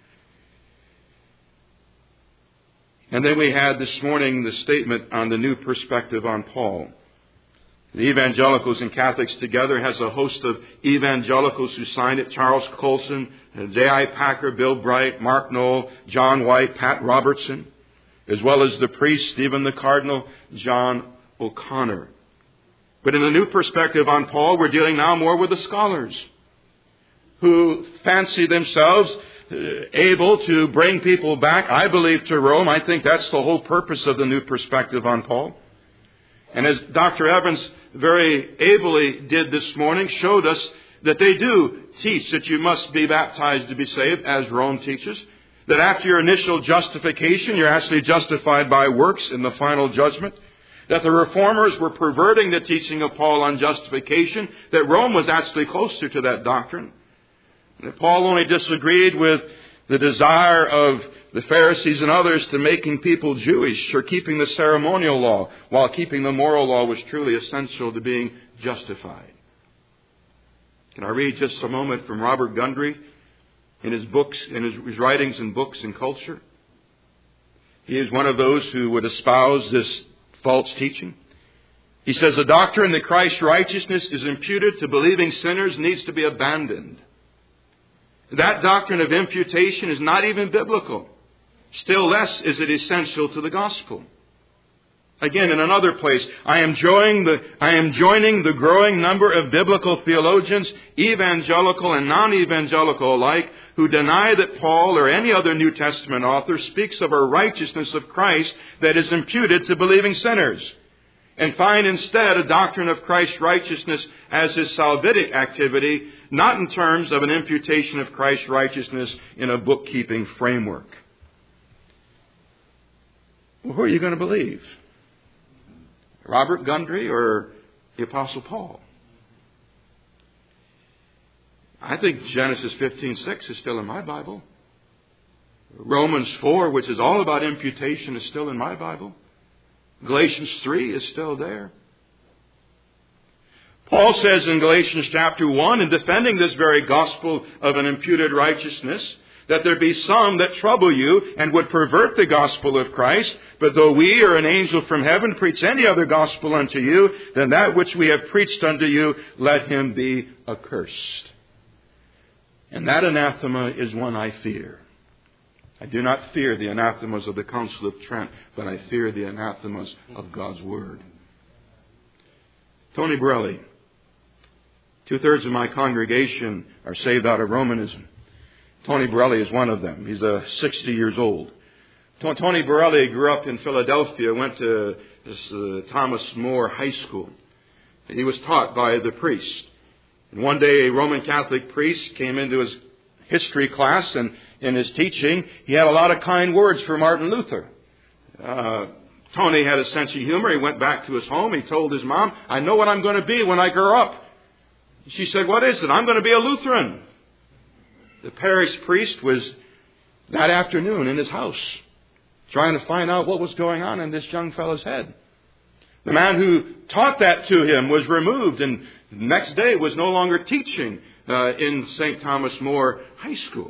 And then we had this morning the statement on the new perspective on Paul. The Evangelicals and Catholics together has a host of evangelicals who signed it. Charles Colson, J I Packer, Bill Bright, Mark Knoll, John White, Pat Robertson, as well as the priest, Stephen the Cardinal, John O'Connor. But in the new perspective on Paul, we're dealing now more with the scholars who fancy themselves able to bring people back, I believe, to Rome. I think that's the whole purpose of the new perspective on Paul. And as Doctor Evans very ably did this morning, showed us that they do teach that you must be baptized to be saved, as Rome teaches. That after your initial justification, you're actually justified by works in the final judgment. That the reformers were perverting the teaching of Paul on justification. That Rome was actually closer to that doctrine. That Paul only disagreed with the desire of the Pharisees and others to making people Jewish or keeping the ceremonial law, while keeping the moral law was truly essential to being justified. Can I read just a moment from Robert Gundry in his books, in his, his writings and books and culture? He is one of those who would espouse this false teaching. He says, the doctrine that Christ's righteousness is imputed to believing sinners needs to be abandoned. That doctrine of imputation is not even biblical. Still less is it essential to the gospel. Again, in another place, I am joining the, I am joining the growing number of biblical theologians, evangelical and non-evangelical alike, who deny that Paul or any other New Testament author speaks of a righteousness of Christ that is imputed to believing sinners, and find instead a doctrine of Christ's righteousness as his salvific activity, not in terms of an imputation of Christ's righteousness in a bookkeeping framework. Well, who are you going to believe? Robert Gundry or the Apostle Paul? I think Genesis fifteen six is still in my Bible. Romans four, which is all about imputation, is still in my Bible. Galatians three is still there. Paul says in Galatians chapter one, in defending this very gospel of an imputed righteousness, that there be some that trouble you and would pervert the gospel of Christ. But though we or an angel from heaven preach any other gospel unto you than that which we have preached unto you, let him be accursed. And that anathema is one I fear. I do not fear the anathemas of the Council of Trent, but I fear the anathemas of God's Word. Tony Borelli. Two-thirds of my congregation are saved out of Romanism. Tony Borelli is one of them. He's uh, sixty years old. Tony Borelli grew up in Philadelphia, went to this, uh, Thomas More High School. He was taught by the priest. And one day a Roman Catholic priest came into his history class, and in his teaching he had a lot of kind words for Martin Luther. Uh, Tony had a sense of humor. He went back to his home. He told his mom, I know what I'm going to be when I grow up. She said, what is it? I'm going to be a Lutheran. The parish priest was that afternoon in his house trying to find out what was going on in this young fellow's head. The man who taught that to him was removed, and the next day was no longer teaching uh, in Saint Thomas More High School.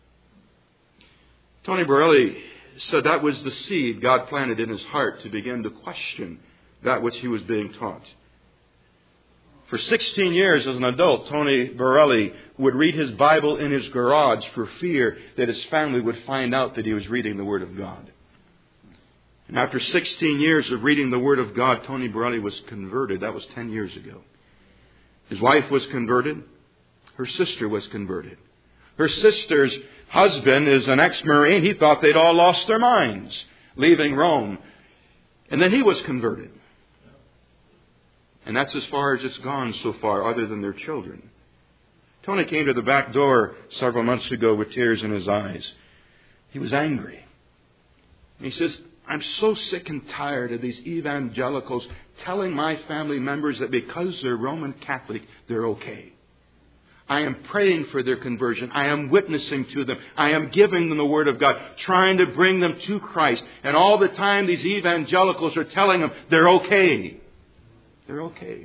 Tony Borelli said that was the seed God planted in his heart to begin to question that which he was being taught. For sixteen years as an adult, Tony Borelli would read his Bible in his garage for fear that his family would find out that he was reading the Word of God. And after sixteen years of reading the Word of God, Tony Borelli was converted. That was ten years ago. His wife was converted. Her sister was converted. Her sister's husband is an ex-Marine. He thought they'd all lost their minds leaving Rome. And then he was converted. And that's as far as it's gone so far, other than their children. Tony came to the back door several months ago with tears in his eyes. He was angry. And he says, I'm so sick and tired of these evangelicals telling my family members that because they're Roman Catholic, they're okay. I am praying for their conversion. I am witnessing to them. I am giving them the Word of God, trying to bring them to Christ. And all the time these evangelicals are telling them they're okay. They're okay.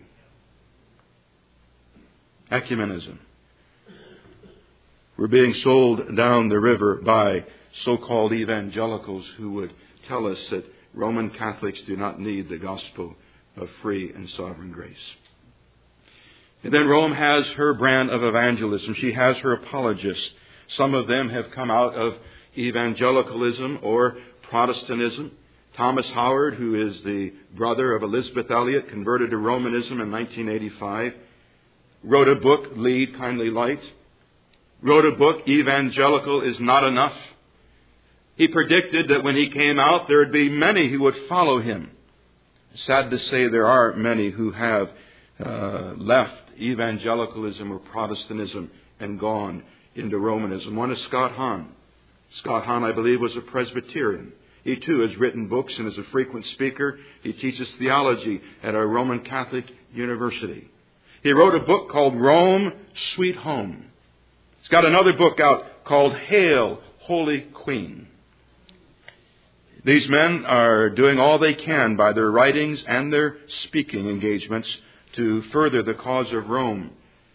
Ecumenism. We're being sold down the river by so-called evangelicals who would tell us that Roman Catholics do not need the gospel of free and sovereign grace. And then Rome has her brand of evangelism. She has her apologists. Some of them have come out of evangelicalism or Protestantism. Thomas Howard, who is the brother of Elizabeth Elliot, converted to Romanism in nineteen eighty-five, wrote a book, Lead, Kindly Light. Wrote a book, Evangelical is Not Enough. He predicted that when he came out, there would be many who would follow him. Sad to say, there are many who have uh, left evangelicalism or Protestantism and gone into Romanism. One is Scott Hahn. Scott Hahn, I believe, was a Presbyterian. He too has written books and is a frequent speaker. He teaches theology at our Roman Catholic University. He wrote a book called Rome, Sweet Home. He's got another book out called Hail, Holy Queen. These men are doing all they can by their writings and their speaking engagements to further the cause of Rome.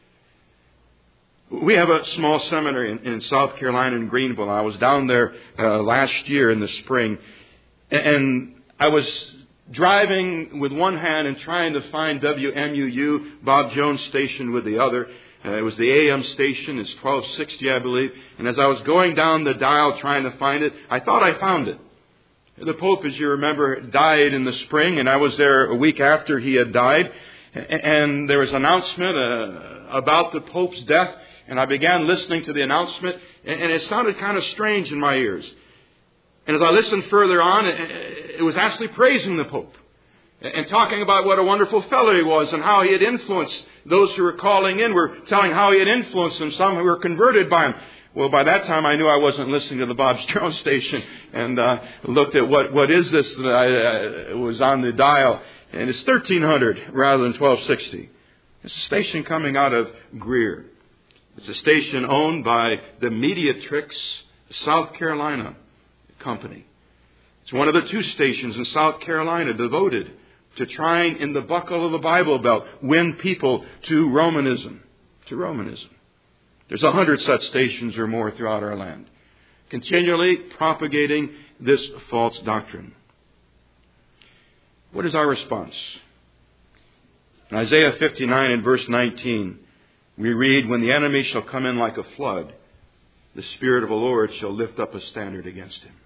We have a small seminary in, in South Carolina in Greenville. I was down there uh, last year in the spring, and I was driving with one hand and trying to find W M U U, Bob Jones station, with the other. Uh, it was the A M station. It's twelve sixty, I believe. And as I was going down the dial trying to find it, I thought I found it. The Pope, as you remember, died in the spring, and I was there a week after he had died. And there was an announcement uh, about the Pope's death, and I began listening to the announcement, and it sounded kind of strange in my ears. And as I listened further on, it was actually praising the Pope and talking about what a wonderful fellow he was and how he had influenced those who were calling in, were telling how he had influenced them, some who were converted by him. Well, by that time, I knew I wasn't listening to the Bob Jones station, and uh, looked at what, what is this that I uh, was on the dial. And it's thirteen hundred rather than twelve sixty. It's a station coming out of Greer. It's a station owned by the Mediatrix South Carolina company. It's one of the two stations in South Carolina devoted to trying, in the buckle of the Bible Belt, win people to Romanism. To Romanism. There's a hundred such stations or more throughout our land, continually propagating this false doctrine. What is our response? In Isaiah fifty-nine and verse nineteen, we read, "When the enemy shall come in like a flood, the Spirit of the Lord shall lift up a standard against him."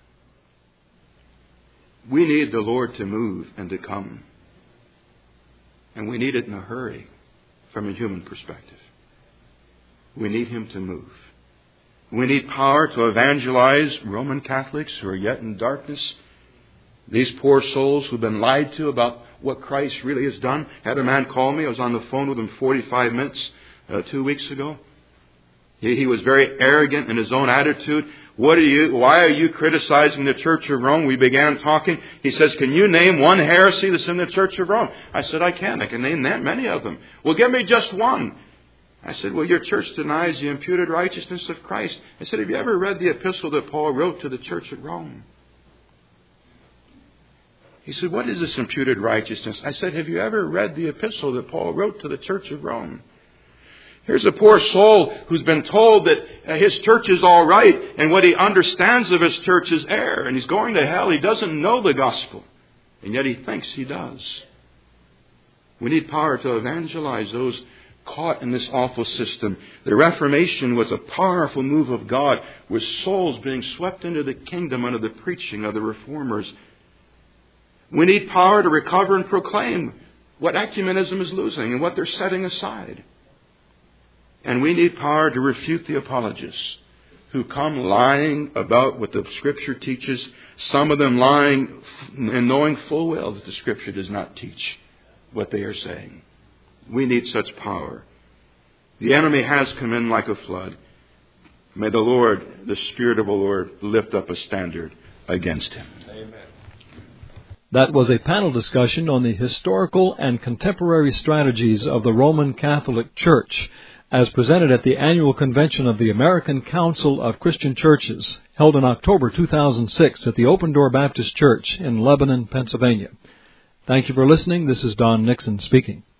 We need the Lord to move and to come. And we need it in a hurry from a human perspective. We need Him to move. We need power to evangelize Roman Catholics who are yet in darkness. These poor souls who've been lied to about what Christ really has done. I had a man call me. I was on the phone with him forty-five minutes uh, two weeks ago. He, he was very arrogant in his own attitude. What are you? Why are you criticizing the Church of Rome? We began talking. He says, "Can you name one heresy that's in the Church of Rome?" I said, "I can. I can name that many of them." "Well, give me just one." I said, "Well, your church denies the imputed righteousness of Christ." I said, "Have you ever read the epistle that Paul wrote to the Church at Rome?" He said, "What is this imputed righteousness?" I said, "Have you ever read the epistle that Paul wrote to the Church of Rome?" Here's a poor soul who's been told that his church is all right, and what he understands of his church is error, and he's going to hell. He doesn't know the gospel, and yet he thinks he does. We need power to evangelize those caught in this awful system. The Reformation was a powerful move of God, with souls being swept into the kingdom under the preaching of the Reformers. We need power to recover and proclaim what ecumenism is losing and what they're setting aside. And we need power to refute the apologists who come lying about what the Scripture teaches, some of them lying and knowing full well that the Scripture does not teach what they are saying. We need such power. The enemy has come in like a flood. May the Lord, the Spirit of the Lord, lift up a standard against him. Amen. That was a panel discussion on the historical and contemporary strategies of the Roman Catholic Church. as presented at the annual convention of the American Council of Christian Churches, held in October two thousand six at the Open Door Baptist Church in Lebanon, Pennsylvania. Thank you for listening. This is Don Nixon speaking.